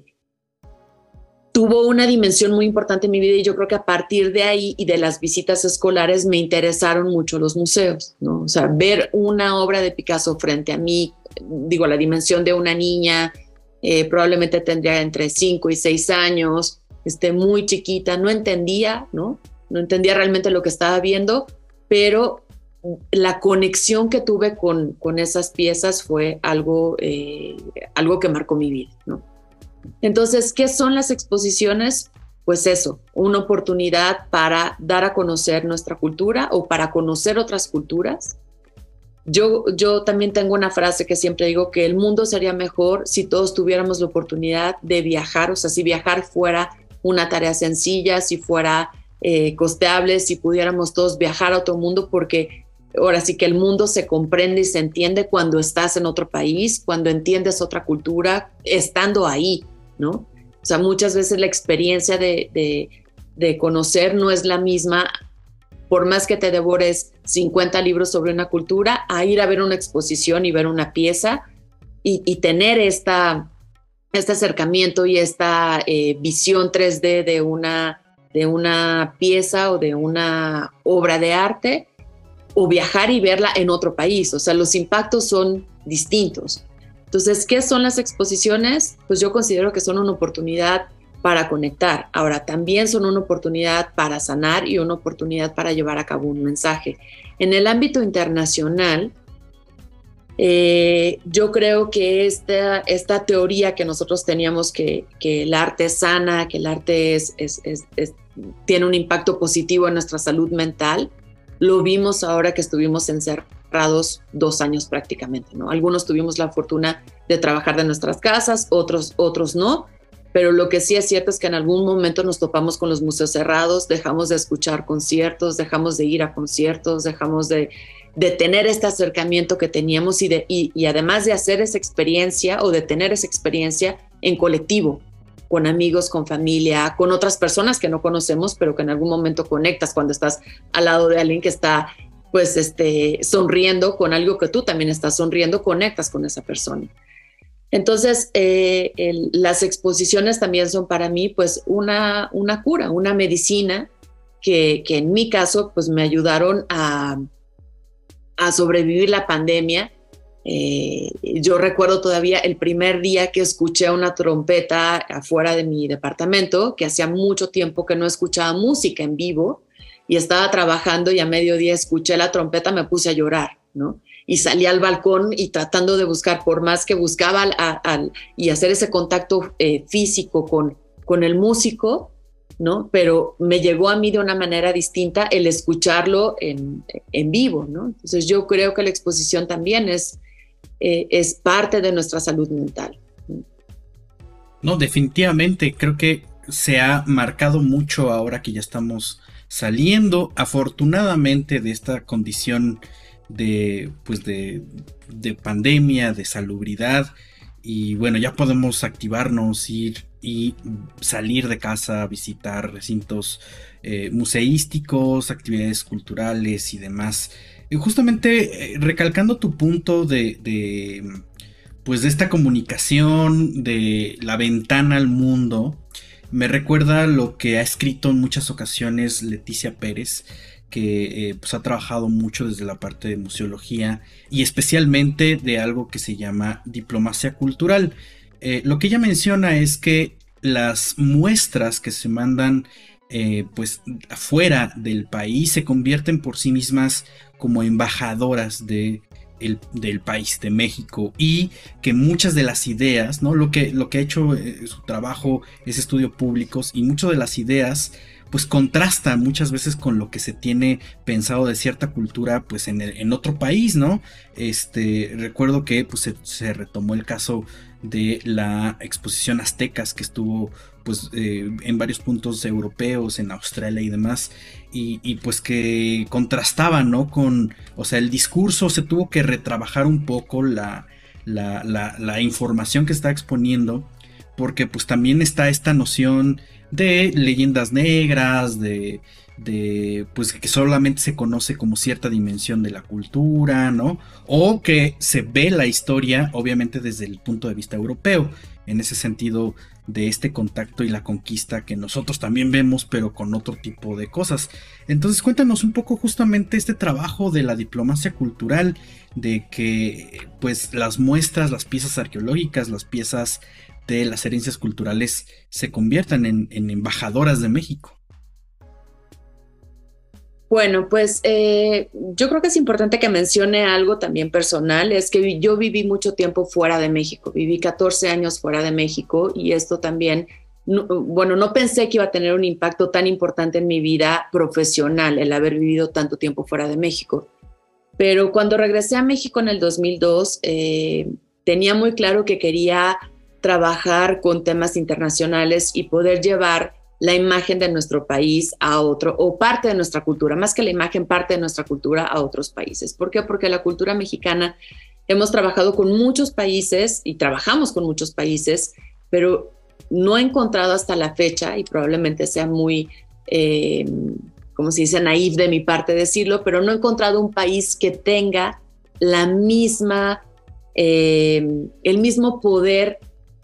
tuvo una dimensión muy importante en mi vida, y yo creo que a partir de ahí y de las visitas escolares me interesaron mucho los museos, ¿no? O sea, ver una obra de Picasso frente a mí, digo, la dimensión de una niña, eh, probablemente tendría entre cinco y seis años, este, muy chiquita, no entendía, ¿no? No entendía realmente lo que estaba viendo, pero la conexión que tuve con, con esas piezas fue algo, eh, algo que marcó mi vida, ¿no? Entonces, ¿qué son las exposiciones? Pues eso, una oportunidad para dar a conocer nuestra cultura o para conocer otras culturas. Yo, yo también tengo una frase que siempre digo, que el mundo sería mejor si todos tuviéramos la oportunidad de viajar, o sea, si viajar fuera una tarea sencilla, si fuera eh, costeable, si pudiéramos todos viajar a otro mundo, porque ahora sí que el mundo se comprende y se entiende cuando estás en otro país, cuando entiendes otra cultura, estando ahí, ¿no? O sea, muchas veces la experiencia de, de, de conocer no es la misma, por más que te devores cincuenta libros sobre una cultura, a ir a ver una exposición y ver una pieza y, y tener esta, este acercamiento y esta eh, visión tres D de una, de una pieza o de una obra de arte, o viajar y verla en otro país. O sea, los impactos son distintos. Entonces, ¿qué son las exposiciones? Pues yo considero que son una oportunidad para conectar. Ahora, también son una oportunidad para sanar y una oportunidad para llevar a cabo un mensaje. En el ámbito internacional, eh, yo creo que esta, esta teoría que nosotros teníamos, que, que el arte sana, que el arte es, es, es, es, tiene un impacto positivo en nuestra salud mental, lo vimos ahora que estuvimos encerrados dos años prácticamente, ¿no? Algunos tuvimos la fortuna de trabajar de nuestras casas, otros, otros no, pero lo que sí es cierto es que en algún momento nos topamos con los museos cerrados, dejamos de escuchar conciertos, dejamos de ir a conciertos, dejamos de, de tener este acercamiento que teníamos y, de, y, y además de hacer esa experiencia o de tener esa experiencia en colectivo, con amigos, con familia, con otras personas que no conocemos, pero que en algún momento conectas cuando estás al lado de alguien que está, pues, este, sonriendo con algo que tú también estás sonriendo, conectas con esa persona. Entonces, eh, el, las exposiciones también son para mí, pues, una, una cura, una medicina que, que en mi caso, pues, me ayudaron a, a sobrevivir la pandemia. Eh, yo recuerdo todavía el primer día que escuché una trompeta afuera de mi departamento, que hacía mucho tiempo que no escuchaba música en vivo, y estaba trabajando y a mediodía escuché la trompeta, me puse a llorar, ¿no? Y salí al balcón y tratando de buscar, por más que buscaba al, al, y hacer ese contacto eh, físico con, con el músico, ¿no? Pero me llegó a mí de una manera distinta el escucharlo en, en vivo, ¿no? Entonces yo creo que la exposición también es Eh, es parte de nuestra salud mental. No, definitivamente creo que se ha marcado mucho ahora que ya estamos saliendo, afortunadamente, de esta condición de, pues de, de pandemia, de salubridad, y bueno, ya podemos activarnos, ir y salir de casa, visitar recintos eh, museísticos, actividades culturales y demás. Y justamente eh, recalcando tu punto de, de, pues de esta comunicación, de la ventana al mundo, me recuerda lo que ha escrito en muchas ocasiones Leticia Pérez, que eh, pues ha trabajado mucho desde la parte de museología y especialmente de algo que se llama diplomacia cultural. Eh, lo que ella menciona es que las muestras que se mandan eh, pues afuera del país se convierten por sí mismas como embajadoras de El, del país, de México, y que muchas de las ideas, ¿no? Lo que, lo que ha hecho eh, su trabajo es estudios públicos, y muchas de las ideas pues contrastan muchas veces con lo que se tiene pensado de cierta cultura pues en, el, en otro país, ¿no? Este, recuerdo que pues se, se retomó el caso de la exposición Aztecas, que estuvo pues eh, en varios puntos europeos, en Australia y demás, y, y pues que contrastaba, ¿no? Con, o sea, el discurso se tuvo que retrabajar un poco, la, la, la, la información que está exponiendo, porque pues también está esta noción de leyendas negras, de, de pues que solamente se conoce como cierta dimensión de la cultura, ¿no? O que se ve la historia obviamente desde el punto de vista europeo, en ese sentido de este contacto y la conquista que nosotros también vemos, pero con otro tipo de cosas. Entonces cuéntanos un poco justamente este trabajo de la diplomacia cultural, de que pues las muestras, las piezas arqueológicas, las piezas de las herencias culturales se conviertan en, en embajadoras de México. Bueno, pues eh, yo creo que es importante que mencione algo también personal, es que yo viví mucho tiempo fuera de México, viví catorce años fuera de México, y esto también, no, bueno, no pensé que iba a tener un impacto tan importante en mi vida profesional, el haber vivido tanto tiempo fuera de México. Pero cuando regresé a México en el dos mil dos, eh, tenía muy claro que quería trabajar con temas internacionales y poder llevar la imagen de nuestro país a otro, o parte de nuestra cultura, más que la imagen, parte de nuestra cultura a otros países. ¿Por qué? Porque la cultura mexicana, hemos trabajado con muchos países y trabajamos con muchos países, pero no he encontrado hasta la fecha, y probablemente sea muy, eh, como se dice, naif de mi parte decirlo, pero no he encontrado un país que tenga la misma, eh, el mismo poder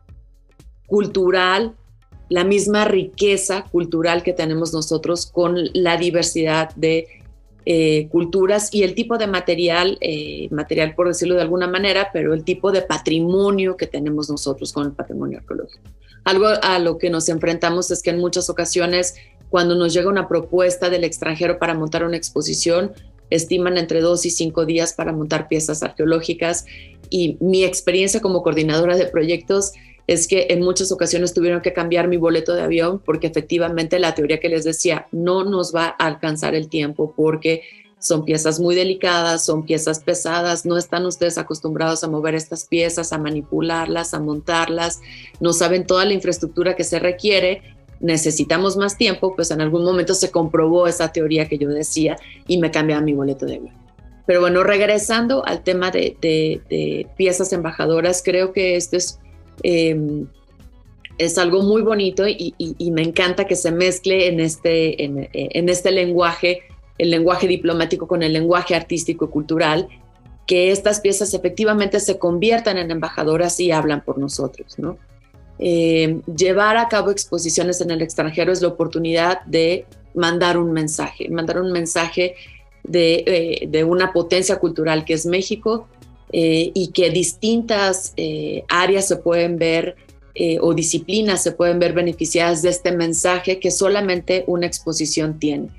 cultural, la misma riqueza cultural que tenemos nosotros, con la diversidad de eh, culturas y el tipo de material, eh, material por decirlo de alguna manera, pero el tipo de patrimonio que tenemos nosotros con el patrimonio arqueológico. Algo a lo que nos enfrentamos es que en muchas ocasiones, cuando nos llega una propuesta del extranjero para montar una exposición, estiman entre dos y cinco días para montar piezas arqueológicas, y mi experiencia como coordinadora de proyectos es que en muchas ocasiones tuvieron que cambiar mi boleto de avión, porque efectivamente la teoría que les decía no nos va a alcanzar el tiempo, porque son piezas muy delicadas, son piezas pesadas, no están ustedes acostumbrados a mover estas piezas, a manipularlas, a montarlas, no saben toda la infraestructura que se requiere, necesitamos más tiempo. Pues en algún momento se comprobó esa teoría que yo decía y me cambiaba mi boleto de avión. Pero bueno, regresando al tema de, de, de piezas embajadoras, creo que esto es Eh, es algo muy bonito, y, y, y me encanta que se mezcle en este, en, en este lenguaje, el lenguaje diplomático con el lenguaje artístico y cultural, que estas piezas efectivamente se conviertan en embajadoras y hablan por nosotros, ¿no? Eh, llevar a cabo exposiciones en el extranjero es la oportunidad de mandar un mensaje, mandar un mensaje de, eh, de una potencia cultural que es México, Eh, y que distintas eh, áreas se pueden ver eh, o disciplinas se pueden ver beneficiadas de este mensaje que solamente una exposición tiene.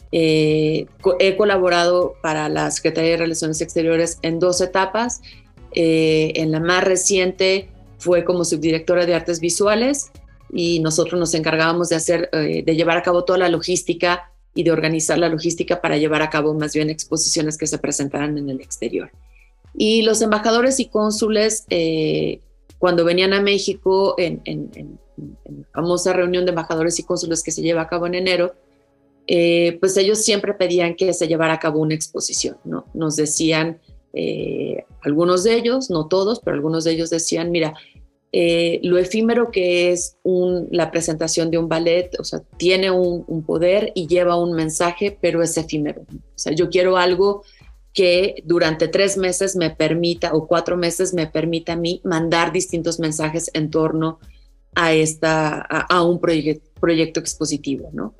Eh, he colaborado para la Secretaría de Relaciones Exteriores en dos etapas. Eh, en la más reciente fue como subdirectora de artes visuales, y nosotros nos encargábamos de hacer, eh, de llevar a cabo toda la logística y de organizar la logística para llevar a cabo más bien exposiciones que se presentaran en el exterior. Y los embajadores y cónsules, eh, cuando venían a México en, en, en, en la famosa reunión de embajadores y cónsules que se lleva a cabo en enero, eh, pues ellos siempre pedían que se llevara a cabo una exposición, ¿no? Nos decían, eh, algunos de ellos, no todos, pero algunos de ellos decían, mira, eh, lo efímero que es un, la presentación de un ballet, o sea, tiene un, un poder y lleva un mensaje, pero es efímero. O sea, yo quiero algo que durante tres meses me permita, o cuatro meses me permita a mí mandar distintos mensajes en torno a, esta, a, a un proye- proyecto expositivo, ¿no?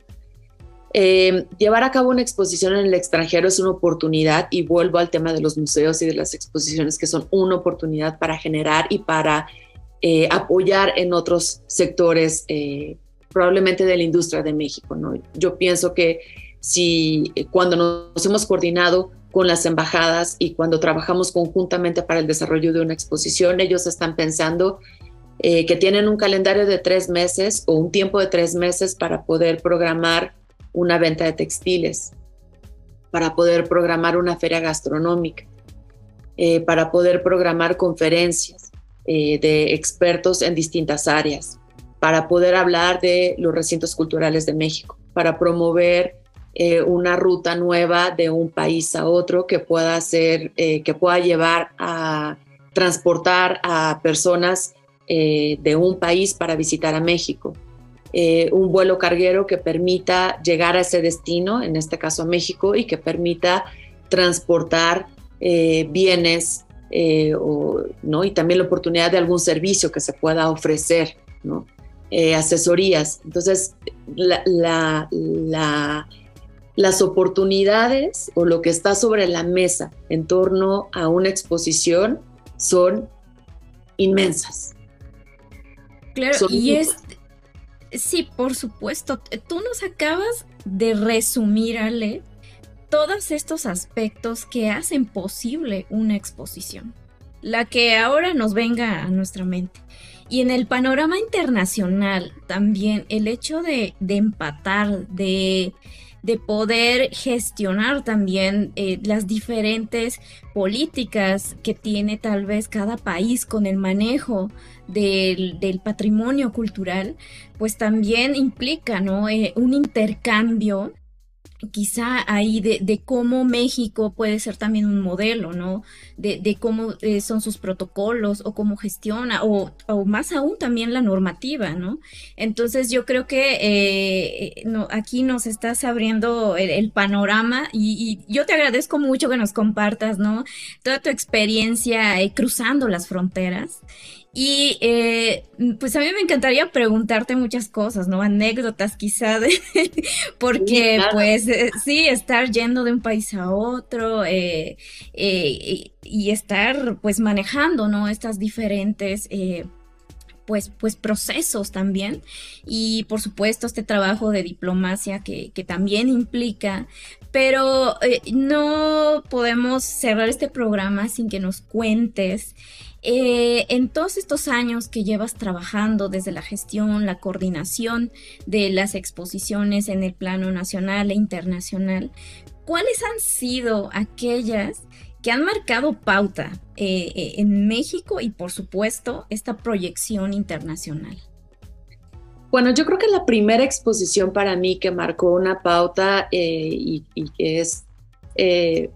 Eh, llevar a cabo una exposición en el extranjero es una oportunidad, y vuelvo al tema de los museos y de las exposiciones, que son una oportunidad para generar y para eh, apoyar en otros sectores, eh, probablemente de la industria de México, ¿no? Yo pienso que si cuando nos hemos coordinado con las embajadas y cuando trabajamos conjuntamente para el desarrollo de una exposición, ellos están pensando eh, que tienen un calendario de tres meses o un tiempo de tres meses para poder programar una venta de textiles, para poder programar una feria gastronómica, eh, para poder programar conferencias eh, de expertos en distintas áreas, para poder hablar de los recintos culturales de México, para promover eh, una ruta nueva de un país a otro que pueda hacer, eh, que pueda llevar a transportar a personas eh, de un país para visitar a México. Eh, un vuelo carguero que permita llegar a ese destino, en este caso a México, y que permita transportar eh, bienes eh, o, ¿no? y también la oportunidad de algún servicio que se pueda ofrecer, ¿no? eh, asesorías. Entonces, la, la, la, las oportunidades o lo que está sobre la mesa en torno a una exposición son inmensas. Claro, son y inmensas. es... Sí, por supuesto. Tú nos acabas de resumir, Ale, todos estos aspectos que hacen posible una exposición, la que ahora nos venga a nuestra mente. Y en el panorama internacional también el hecho de, de empatar, de, de poder gestionar también eh, las diferentes políticas que tiene tal vez cada país con el manejo del, del patrimonio cultural, pues también implica, ¿no? eh, un intercambio quizá ahí de, de cómo México puede ser también un modelo, ¿no? De, de cómo eh, son sus protocolos o cómo gestiona, o, o más aún también la normativa, ¿no? Entonces yo creo que eh, no, aquí nos estás abriendo el, el panorama, y, y yo te agradezco mucho que nos compartas, ¿no? Toda tu experiencia eh, cruzando las fronteras. Y eh, pues a mí me encantaría preguntarte muchas cosas, ¿no? Anécdotas quizá, de, porque Sí, claro. pues eh, sí, estar yendo de un país a otro eh, eh, y, y estar pues manejando, ¿no? Estas diferentes... Eh, Pues, pues procesos también, y por supuesto este trabajo de diplomacia que, que también implica, pero eh, no podemos cerrar este programa sin que nos cuentes eh, en todos estos años que llevas trabajando desde la gestión, la coordinación de las exposiciones en el plano nacional e internacional, ¿cuáles han sido aquellas que han marcado pauta eh, eh, en México y por supuesto esta proyección internacional? Bueno, yo creo que la primera exposición para mí que marcó una pauta eh, y, y que es eh,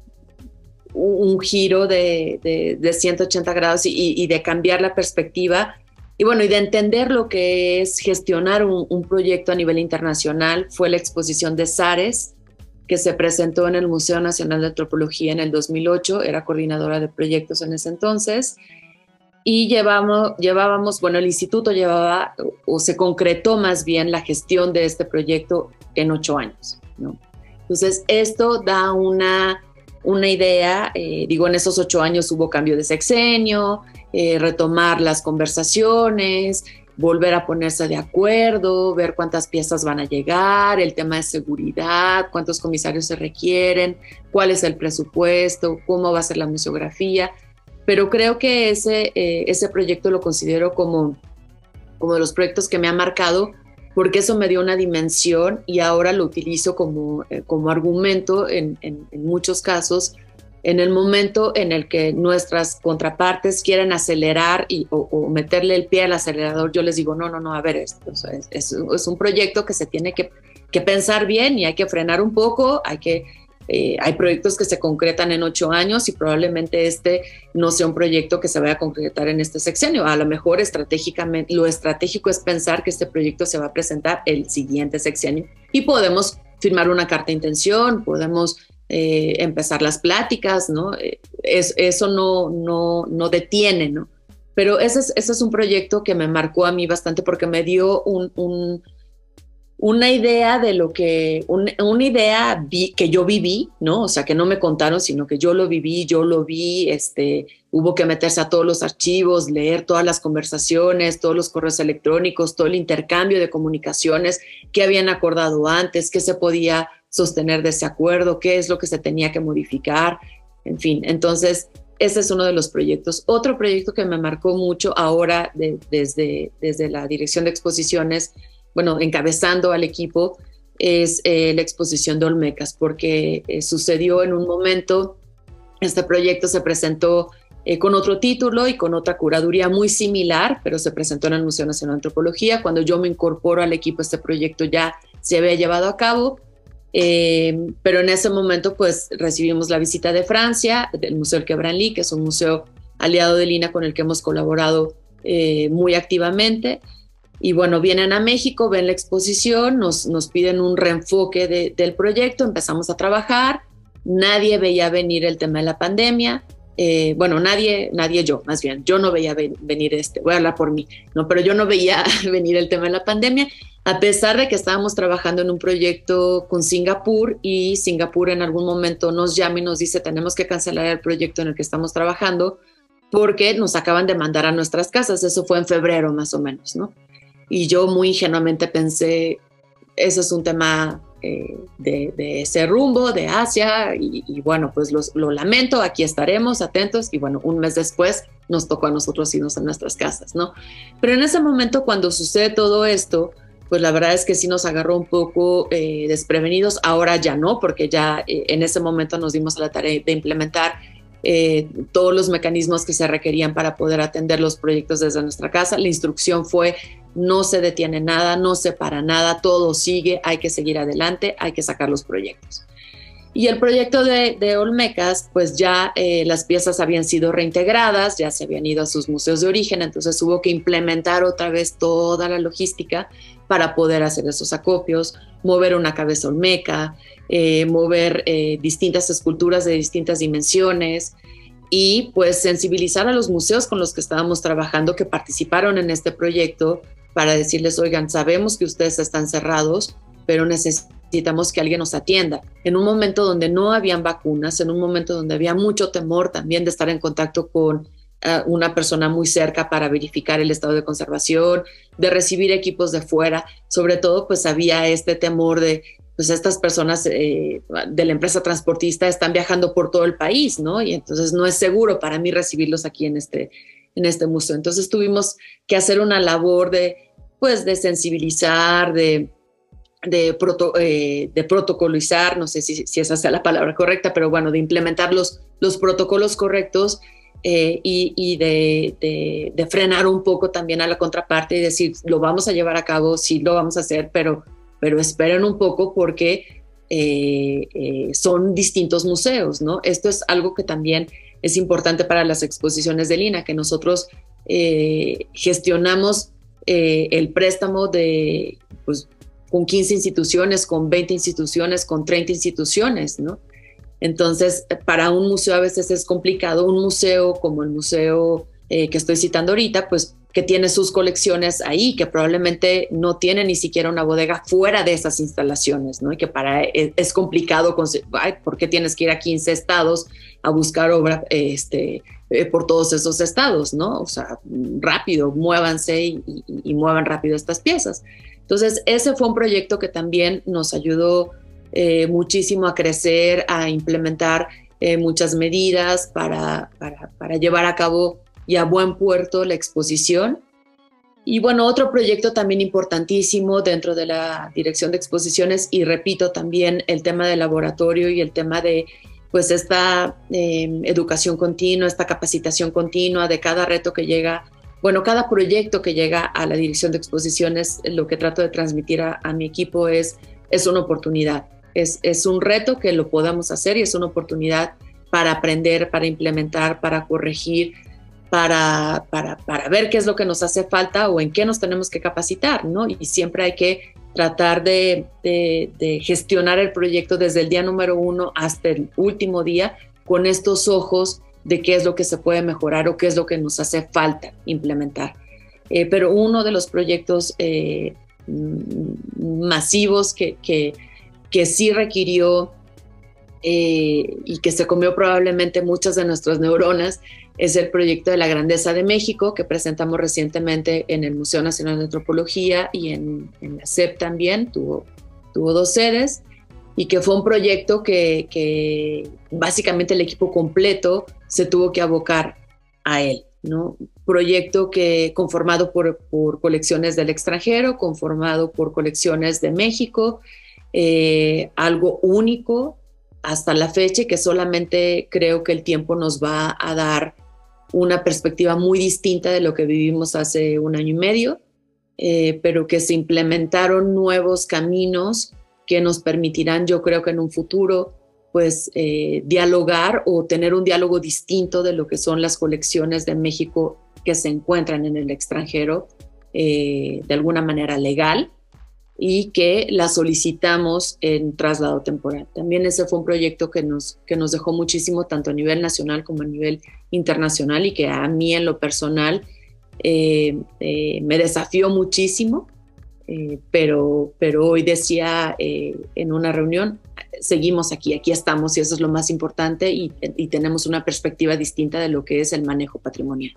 un giro de, de, de ciento ochenta grados y, y de cambiar la perspectiva y bueno, y de entender lo que es gestionar un, un proyecto a nivel internacional fue la exposición de Zares, que se presentó en el Museo Nacional de Antropología en el dos mil ocho, era coordinadora de proyectos en ese entonces, y llevamos, llevábamos, bueno, el instituto llevaba, o se concretó más bien la gestión de este proyecto en ocho años, ¿no? Entonces, esto da una, una idea, eh, digo, en esos ocho años hubo cambio de sexenio, eh, retomar las conversaciones, volver a ponerse de acuerdo, ver cuántas piezas van a llegar, el tema de seguridad, cuántos comisarios se requieren, cuál es el presupuesto, cómo va a ser la museografía. Pero creo que ese, eh, ese proyecto lo considero como, como de los proyectos que me han marcado, porque eso me dio una dimensión y ahora lo utilizo como, eh, como argumento en, en, en muchos casos. En el momento en el que nuestras contrapartes quieren acelerar y, o, o meterle el pie al acelerador, yo les digo, no, no, no, a ver, esto es, es, es un proyecto que se tiene que, que pensar bien y hay que frenar un poco, hay que Eh, hay proyectos que se concretan en ocho años y probablemente este no sea un proyecto que se vaya a concretar en este sexenio. A lo mejor estratégicamente, lo estratégico es pensar que este proyecto se va a presentar el siguiente sexenio y podemos firmar una carta de intención, podemos eh, empezar las pláticas, ¿no? Eh, es, eso no, no, no detiene, ¿no? Pero ese es, ese es un proyecto que me marcó a mí bastante porque me dio un... un una idea de lo que, un, una idea vi, que yo viví, ¿no? O sea, que no me contaron, sino que yo lo viví, yo lo vi, este, hubo que meterse a todos los archivos, leer todas las conversaciones, todos los correos electrónicos, todo el intercambio de comunicaciones que habían acordado antes, qué se podía sostener de ese acuerdo, qué es lo que se tenía que modificar, en fin. Entonces, ese es uno de los proyectos. Otro proyecto que me marcó mucho ahora de, desde, desde la Dirección de Exposiciones, bueno, encabezando al equipo, es eh, la exposición de Olmecas, porque eh, sucedió en un momento, este proyecto se presentó eh, con otro título y con otra curaduría muy similar, pero se presentó en el Museo Nacional de Antropología. Cuando yo me incorporo al equipo, este proyecto ya se había llevado a cabo, eh, pero en ese momento pues recibimos la visita de Francia, del Museo del Quai Branly, que es un museo aliado del I N A con el que hemos colaborado eh, muy activamente. Y bueno, vienen a México, ven la exposición, nos, nos piden un reenfoque de, del proyecto, empezamos a trabajar, nadie veía venir el tema de la pandemia, eh, bueno, nadie, nadie yo, más bien, yo no veía ven, venir este, voy a hablar por mí, no, pero yo no veía venir el tema de la pandemia, a pesar de que estábamos trabajando en un proyecto con Singapur y Singapur en algún momento nos llama y nos dice tenemos que cancelar el proyecto en el que estamos trabajando porque nos acaban de mandar a nuestras casas, eso fue en febrero más o menos, ¿no? Y yo muy ingenuamente pensé, eso es un tema eh, de, de ese rumbo, de Asia, y, y bueno, pues los, lo lamento, aquí estaremos atentos, y bueno, un mes después nos tocó a nosotros irnos a nuestras casas, ¿no? Pero en ese momento, cuando sucede todo esto, pues la verdad es que sí nos agarró un poco eh, desprevenidos, ahora ya no, porque ya eh, en ese momento nos dimos a la tarea de implementar Eh, todos los mecanismos que se requerían para poder atender los proyectos desde nuestra casa. La instrucción fue no se detiene nada, no se para nada, todo sigue, hay que seguir adelante, hay que sacar los proyectos. Y el proyecto de, de Olmecas, pues ya eh, las piezas habían sido reintegradas, ya se habían ido a sus museos de origen, entonces hubo que implementar otra vez toda la logística para poder hacer esos acopios, mover una cabeza olmeca, eh, mover eh, distintas esculturas de distintas dimensiones y pues sensibilizar a los museos con los que estábamos trabajando que participaron en este proyecto para decirles, oigan, sabemos que ustedes están cerrados, pero necesitamos que alguien nos atienda. En un momento donde no habían vacunas, en un momento donde había mucho temor también de estar en contacto con uh, una persona muy cerca para verificar el estado de conservación, de recibir equipos de fuera, sobre todo pues había este temor de pues estas personas eh, de la empresa transportista están viajando por todo el país, ¿no? Y entonces no es seguro para mí recibirlos aquí en este, en este museo. Entonces tuvimos que hacer una labor de, pues, de sensibilizar, de, de, proto, eh, de protocolizar, no sé si, si esa sea la palabra correcta, pero bueno, de implementar los, los protocolos correctos eh, y, y de, de, de frenar un poco también a la contraparte y decir, lo vamos a llevar a cabo, sí lo vamos a hacer, pero pero esperen un poco porque eh, eh, son distintos museos, ¿no? Esto es algo que también es importante para las exposiciones del I N A, que nosotros eh, gestionamos eh, el préstamo de, pues, con quince instituciones, con veinte instituciones, con treinta instituciones, ¿no? Entonces, para un museo a veces es complicado. Un museo como el museo eh, que estoy citando ahorita, pues, que tiene sus colecciones ahí, que probablemente no tiene ni siquiera una bodega fuera de esas instalaciones, ¿no? Y que para es, es complicado, ay, ¿por qué tienes que ir a quince estados a buscar obra este, eh, por todos esos estados, ¿no? O sea, rápido, muévanse y, y, y muevan rápido estas piezas. Entonces, ese fue un proyecto que también nos ayudó eh, muchísimo a crecer, a implementar eh, muchas medidas para, para, para llevar a cabo y a buen puerto la exposición. Y bueno, otro proyecto también importantísimo dentro de la Dirección de Exposiciones, y repito también el tema del laboratorio y el tema de pues esta eh, educación continua, esta capacitación continua de cada reto que llega, bueno, cada proyecto que llega a la Dirección de Exposiciones, lo que trato de transmitir a, a mi equipo es, es una oportunidad. Es, es un reto que lo podamos hacer y es una oportunidad para aprender, para implementar, para corregir, para, para, para ver qué es lo que nos hace falta o en qué nos tenemos que capacitar, ¿no? Y siempre hay que tratar de, de, de gestionar el proyecto desde el día número uno hasta el último día con estos ojos de qué es lo que se puede mejorar o qué es lo que nos hace falta implementar. Eh, pero uno de los proyectos eh, masivos que, que, que sí requirió eh, y que se comió probablemente muchas de nuestras neuronas es el proyecto de la Grandeza de México, que presentamos recientemente en el Museo Nacional de Antropología y en, en la C E P también, tuvo, tuvo dos sedes, y que fue un proyecto que, que básicamente el equipo completo se tuvo que abocar a él, ¿no? Proyecto que conformado por, por colecciones del extranjero, conformado por colecciones de México, eh, algo único hasta la fecha, que solamente creo que el tiempo nos va a dar una perspectiva muy distinta de lo que vivimos hace un año y medio, eh, pero que se implementaron nuevos caminos que nos permitirán, yo creo que en un futuro, pues eh, dialogar o tener un diálogo distinto de lo que son las colecciones de México que se encuentran en el extranjero, eh, de alguna manera legal, y que la solicitamos en traslado temporal. También ese fue un proyecto que nos, que nos dejó muchísimo, tanto a nivel nacional como a nivel internacional, y que a mí en lo personal eh, eh, me desafió muchísimo, eh, pero, pero hoy decía eh, en una reunión, seguimos aquí, aquí estamos, y eso es lo más importante, y, y tenemos una perspectiva distinta de lo que es el manejo patrimonial.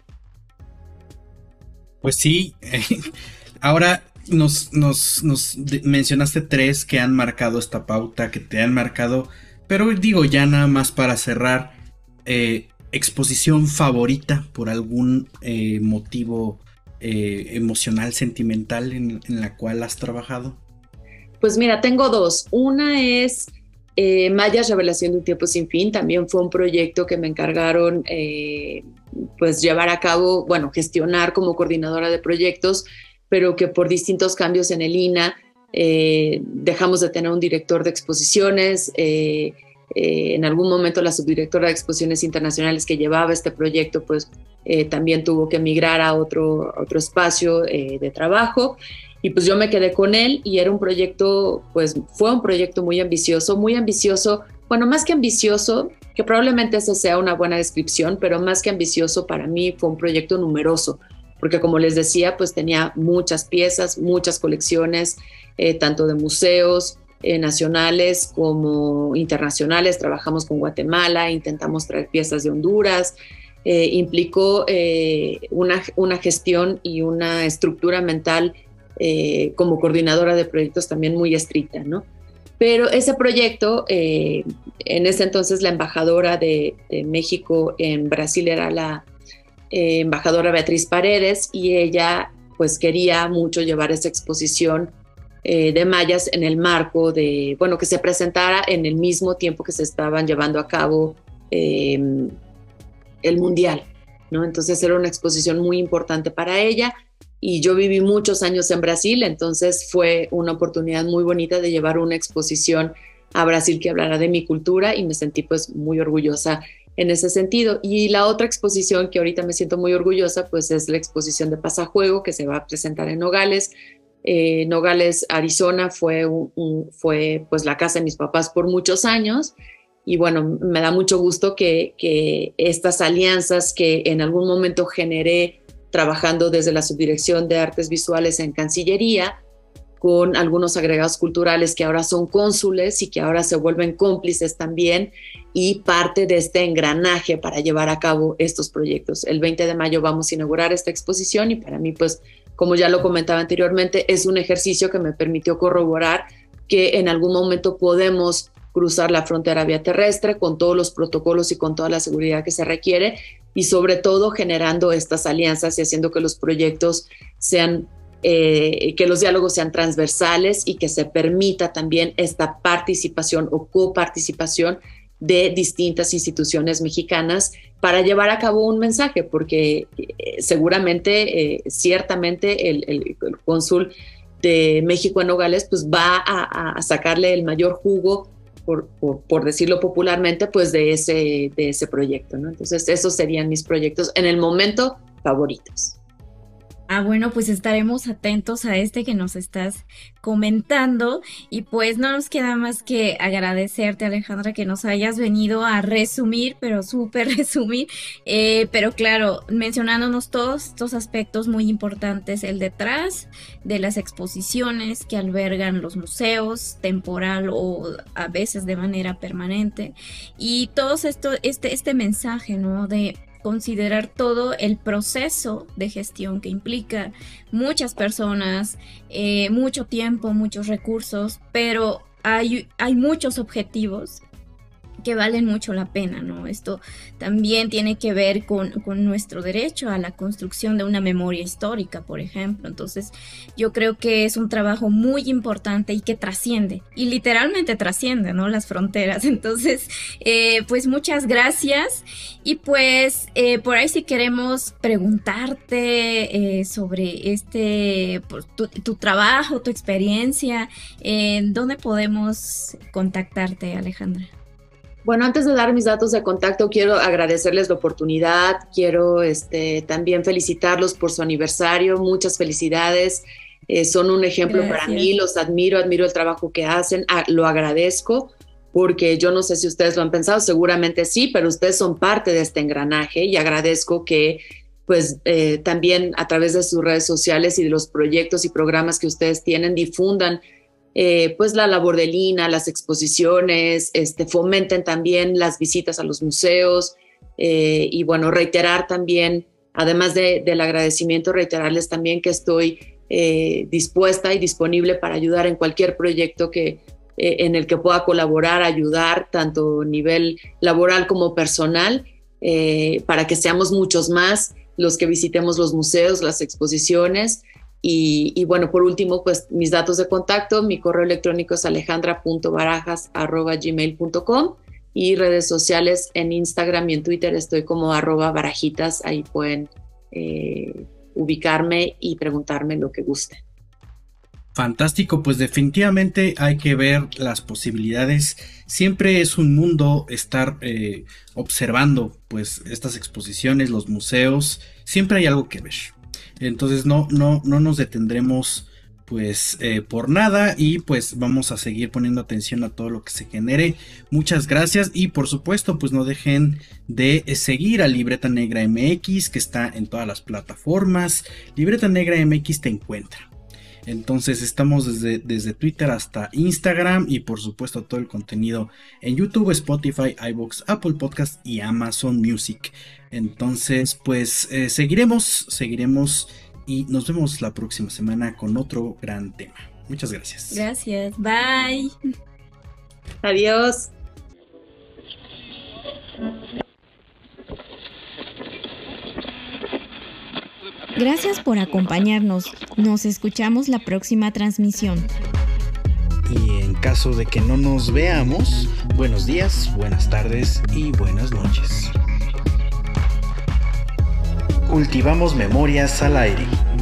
Pues sí, eh, ahora... Nos, nos, nos mencionaste tres que han marcado esta pauta, que te han marcado, pero digo ya nada más para cerrar, eh, exposición favorita por algún eh, motivo eh, emocional, sentimental en, en la cual has trabajado. Pues mira, tengo dos. Una es eh, Mayas, Revelación de un tiempo sin fin. También fue un proyecto que me encargaron eh, pues llevar a cabo, bueno, gestionar como coordinadora de proyectos, pero que por distintos cambios en el I N A eh, dejamos de tener un director de exposiciones. Eh, eh, en algún momento la subdirectora de exposiciones internacionales que llevaba este proyecto pues eh, también tuvo que migrar a otro, a otro espacio eh, de trabajo, y pues yo me quedé con él, y era un proyecto, pues fue un proyecto muy ambicioso, muy ambicioso, bueno, más que ambicioso, que probablemente esa sea una buena descripción, pero más que ambicioso para mí fue un proyecto numeroso, porque como les decía, pues tenía muchas piezas, muchas colecciones, eh, tanto de museos eh, nacionales como internacionales. Trabajamos con Guatemala, intentamos traer piezas de Honduras. Eh, implicó eh, una, una gestión y una estructura mental eh, como coordinadora de proyectos también muy estricta, ¿no? Pero ese proyecto, eh, en ese entonces la embajadora de, de México en Brasil era la Eh, embajadora Beatriz Paredes, y ella pues quería mucho llevar esa exposición eh, de mayas en el marco de, bueno, que se presentara en el mismo tiempo que se estaban llevando a cabo eh, el mundial, ¿no? Entonces era una exposición muy importante para ella, y yo viví muchos años en Brasil, entonces fue una oportunidad muy bonita de llevar una exposición a Brasil que hablara de mi cultura, y me sentí pues muy orgullosa en ese sentido. Y la otra exposición que ahorita me siento muy orgullosa, pues es la exposición de Pasajuego, que se va a presentar en Nogales. Eh, Nogales, Arizona, fue, un, un, fue pues la casa de mis papás por muchos años, y bueno, me da mucho gusto que, que estas alianzas que en algún momento generé trabajando desde la Subdirección de Artes Visuales en Cancillería, con algunos agregados culturales que ahora son cónsules y que ahora se vuelven cómplices también, y parte de este engranaje para llevar a cabo estos proyectos. El veinte de mayo vamos a inaugurar esta exposición, y para mí, pues, como ya lo comentaba anteriormente, es un ejercicio que me permitió corroborar que en algún momento podemos cruzar la frontera vía terrestre con todos los protocolos y con toda la seguridad que se requiere, y sobre todo generando estas alianzas y haciendo que los proyectos sean Eh, que los diálogos sean transversales, y que se permita también esta participación o coparticipación de distintas instituciones mexicanas para llevar a cabo un mensaje, porque eh, seguramente, eh, ciertamente el, el, el cónsul de México en Nogales, pues va a, a sacarle el mayor jugo, por, por, por decirlo popularmente, pues de ese, de ese proyecto, ¿no? Entonces esos serían mis proyectos en el momento favoritos. Ah, bueno, pues estaremos atentos a este que nos estás comentando y pues no nos queda más que agradecerte, Alejandra, que nos hayas venido a resumir, pero súper resumir, eh, pero claro, mencionándonos todos estos aspectos muy importantes, el detrás de las exposiciones que albergan los museos, temporal o a veces de manera permanente, y todo esto, este, este mensaje, ¿no? De considerar todo el proceso de gestión que implica muchas personas, eh, mucho tiempo, muchos recursos, pero hay, hay muchos objetivos que valen mucho la pena, ¿no? Esto también tiene que ver con, con nuestro derecho a la construcción de una memoria histórica, por ejemplo. Entonces, yo creo que es un trabajo muy importante y que trasciende, y literalmente trasciende, ¿no? Las fronteras. Entonces, eh, pues muchas gracias. Y pues, eh, por ahí si queremos preguntarte eh, sobre este, pues, tu, tu trabajo, tu experiencia, eh, ¿dónde podemos contactarte, Alejandra? Bueno, antes de dar mis datos de contacto, quiero agradecerles la oportunidad, quiero este, también felicitarlos por su aniversario, muchas felicidades, eh, son un ejemplo Gracias. Para mí, los admiro, admiro el trabajo que hacen, ah, lo agradezco, porque yo no sé si ustedes lo han pensado, seguramente sí, pero ustedes son parte de este engranaje y agradezco que pues eh, también a través de sus redes sociales y de los proyectos y programas que ustedes tienen, difundan Eh, pues la labor del I N A H, las exposiciones, este, fomenten también las visitas a los museos eh, y bueno, reiterar también, además de, del agradecimiento, reiterarles también que estoy eh, dispuesta y disponible para ayudar en cualquier proyecto que, eh, en el que pueda colaborar, ayudar, tanto a nivel laboral como personal, eh, para que seamos muchos más los que visitemos los museos, las exposiciones. Y, y bueno, por último, pues mis datos de contacto, mi correo electrónico es alejandra punto barajas arroba gmail punto com y redes sociales en Instagram y en Twitter estoy como arroba barajitas, ahí pueden eh, ubicarme y preguntarme lo que gusten. Fantástico, pues definitivamente hay que ver las posibilidades. Siempre es un mundo estar eh, observando pues estas exposiciones, los museos, siempre hay algo que ver. Entonces no, no, no nos detendremos pues eh, por nada y pues vamos a seguir poniendo atención a todo lo que se genere. Muchas gracias y por supuesto pues no dejen de seguir a Libreta Negra M X, que está en todas las plataformas. Libreta Negra M X te encuentra. Entonces estamos desde, desde Twitter hasta Instagram y por supuesto todo el contenido en YouTube, Spotify, iVoox, Apple Podcast y Amazon Music. Entonces pues eh, seguiremos, seguiremos y nos vemos la próxima semana con otro gran tema. Muchas gracias. Gracias, bye. Adiós. Gracias por acompañarnos. Nos escuchamos la próxima transmisión. Y en caso de que no nos veamos, buenos días, buenas tardes y buenas noches. Cultivamos memorias al aire.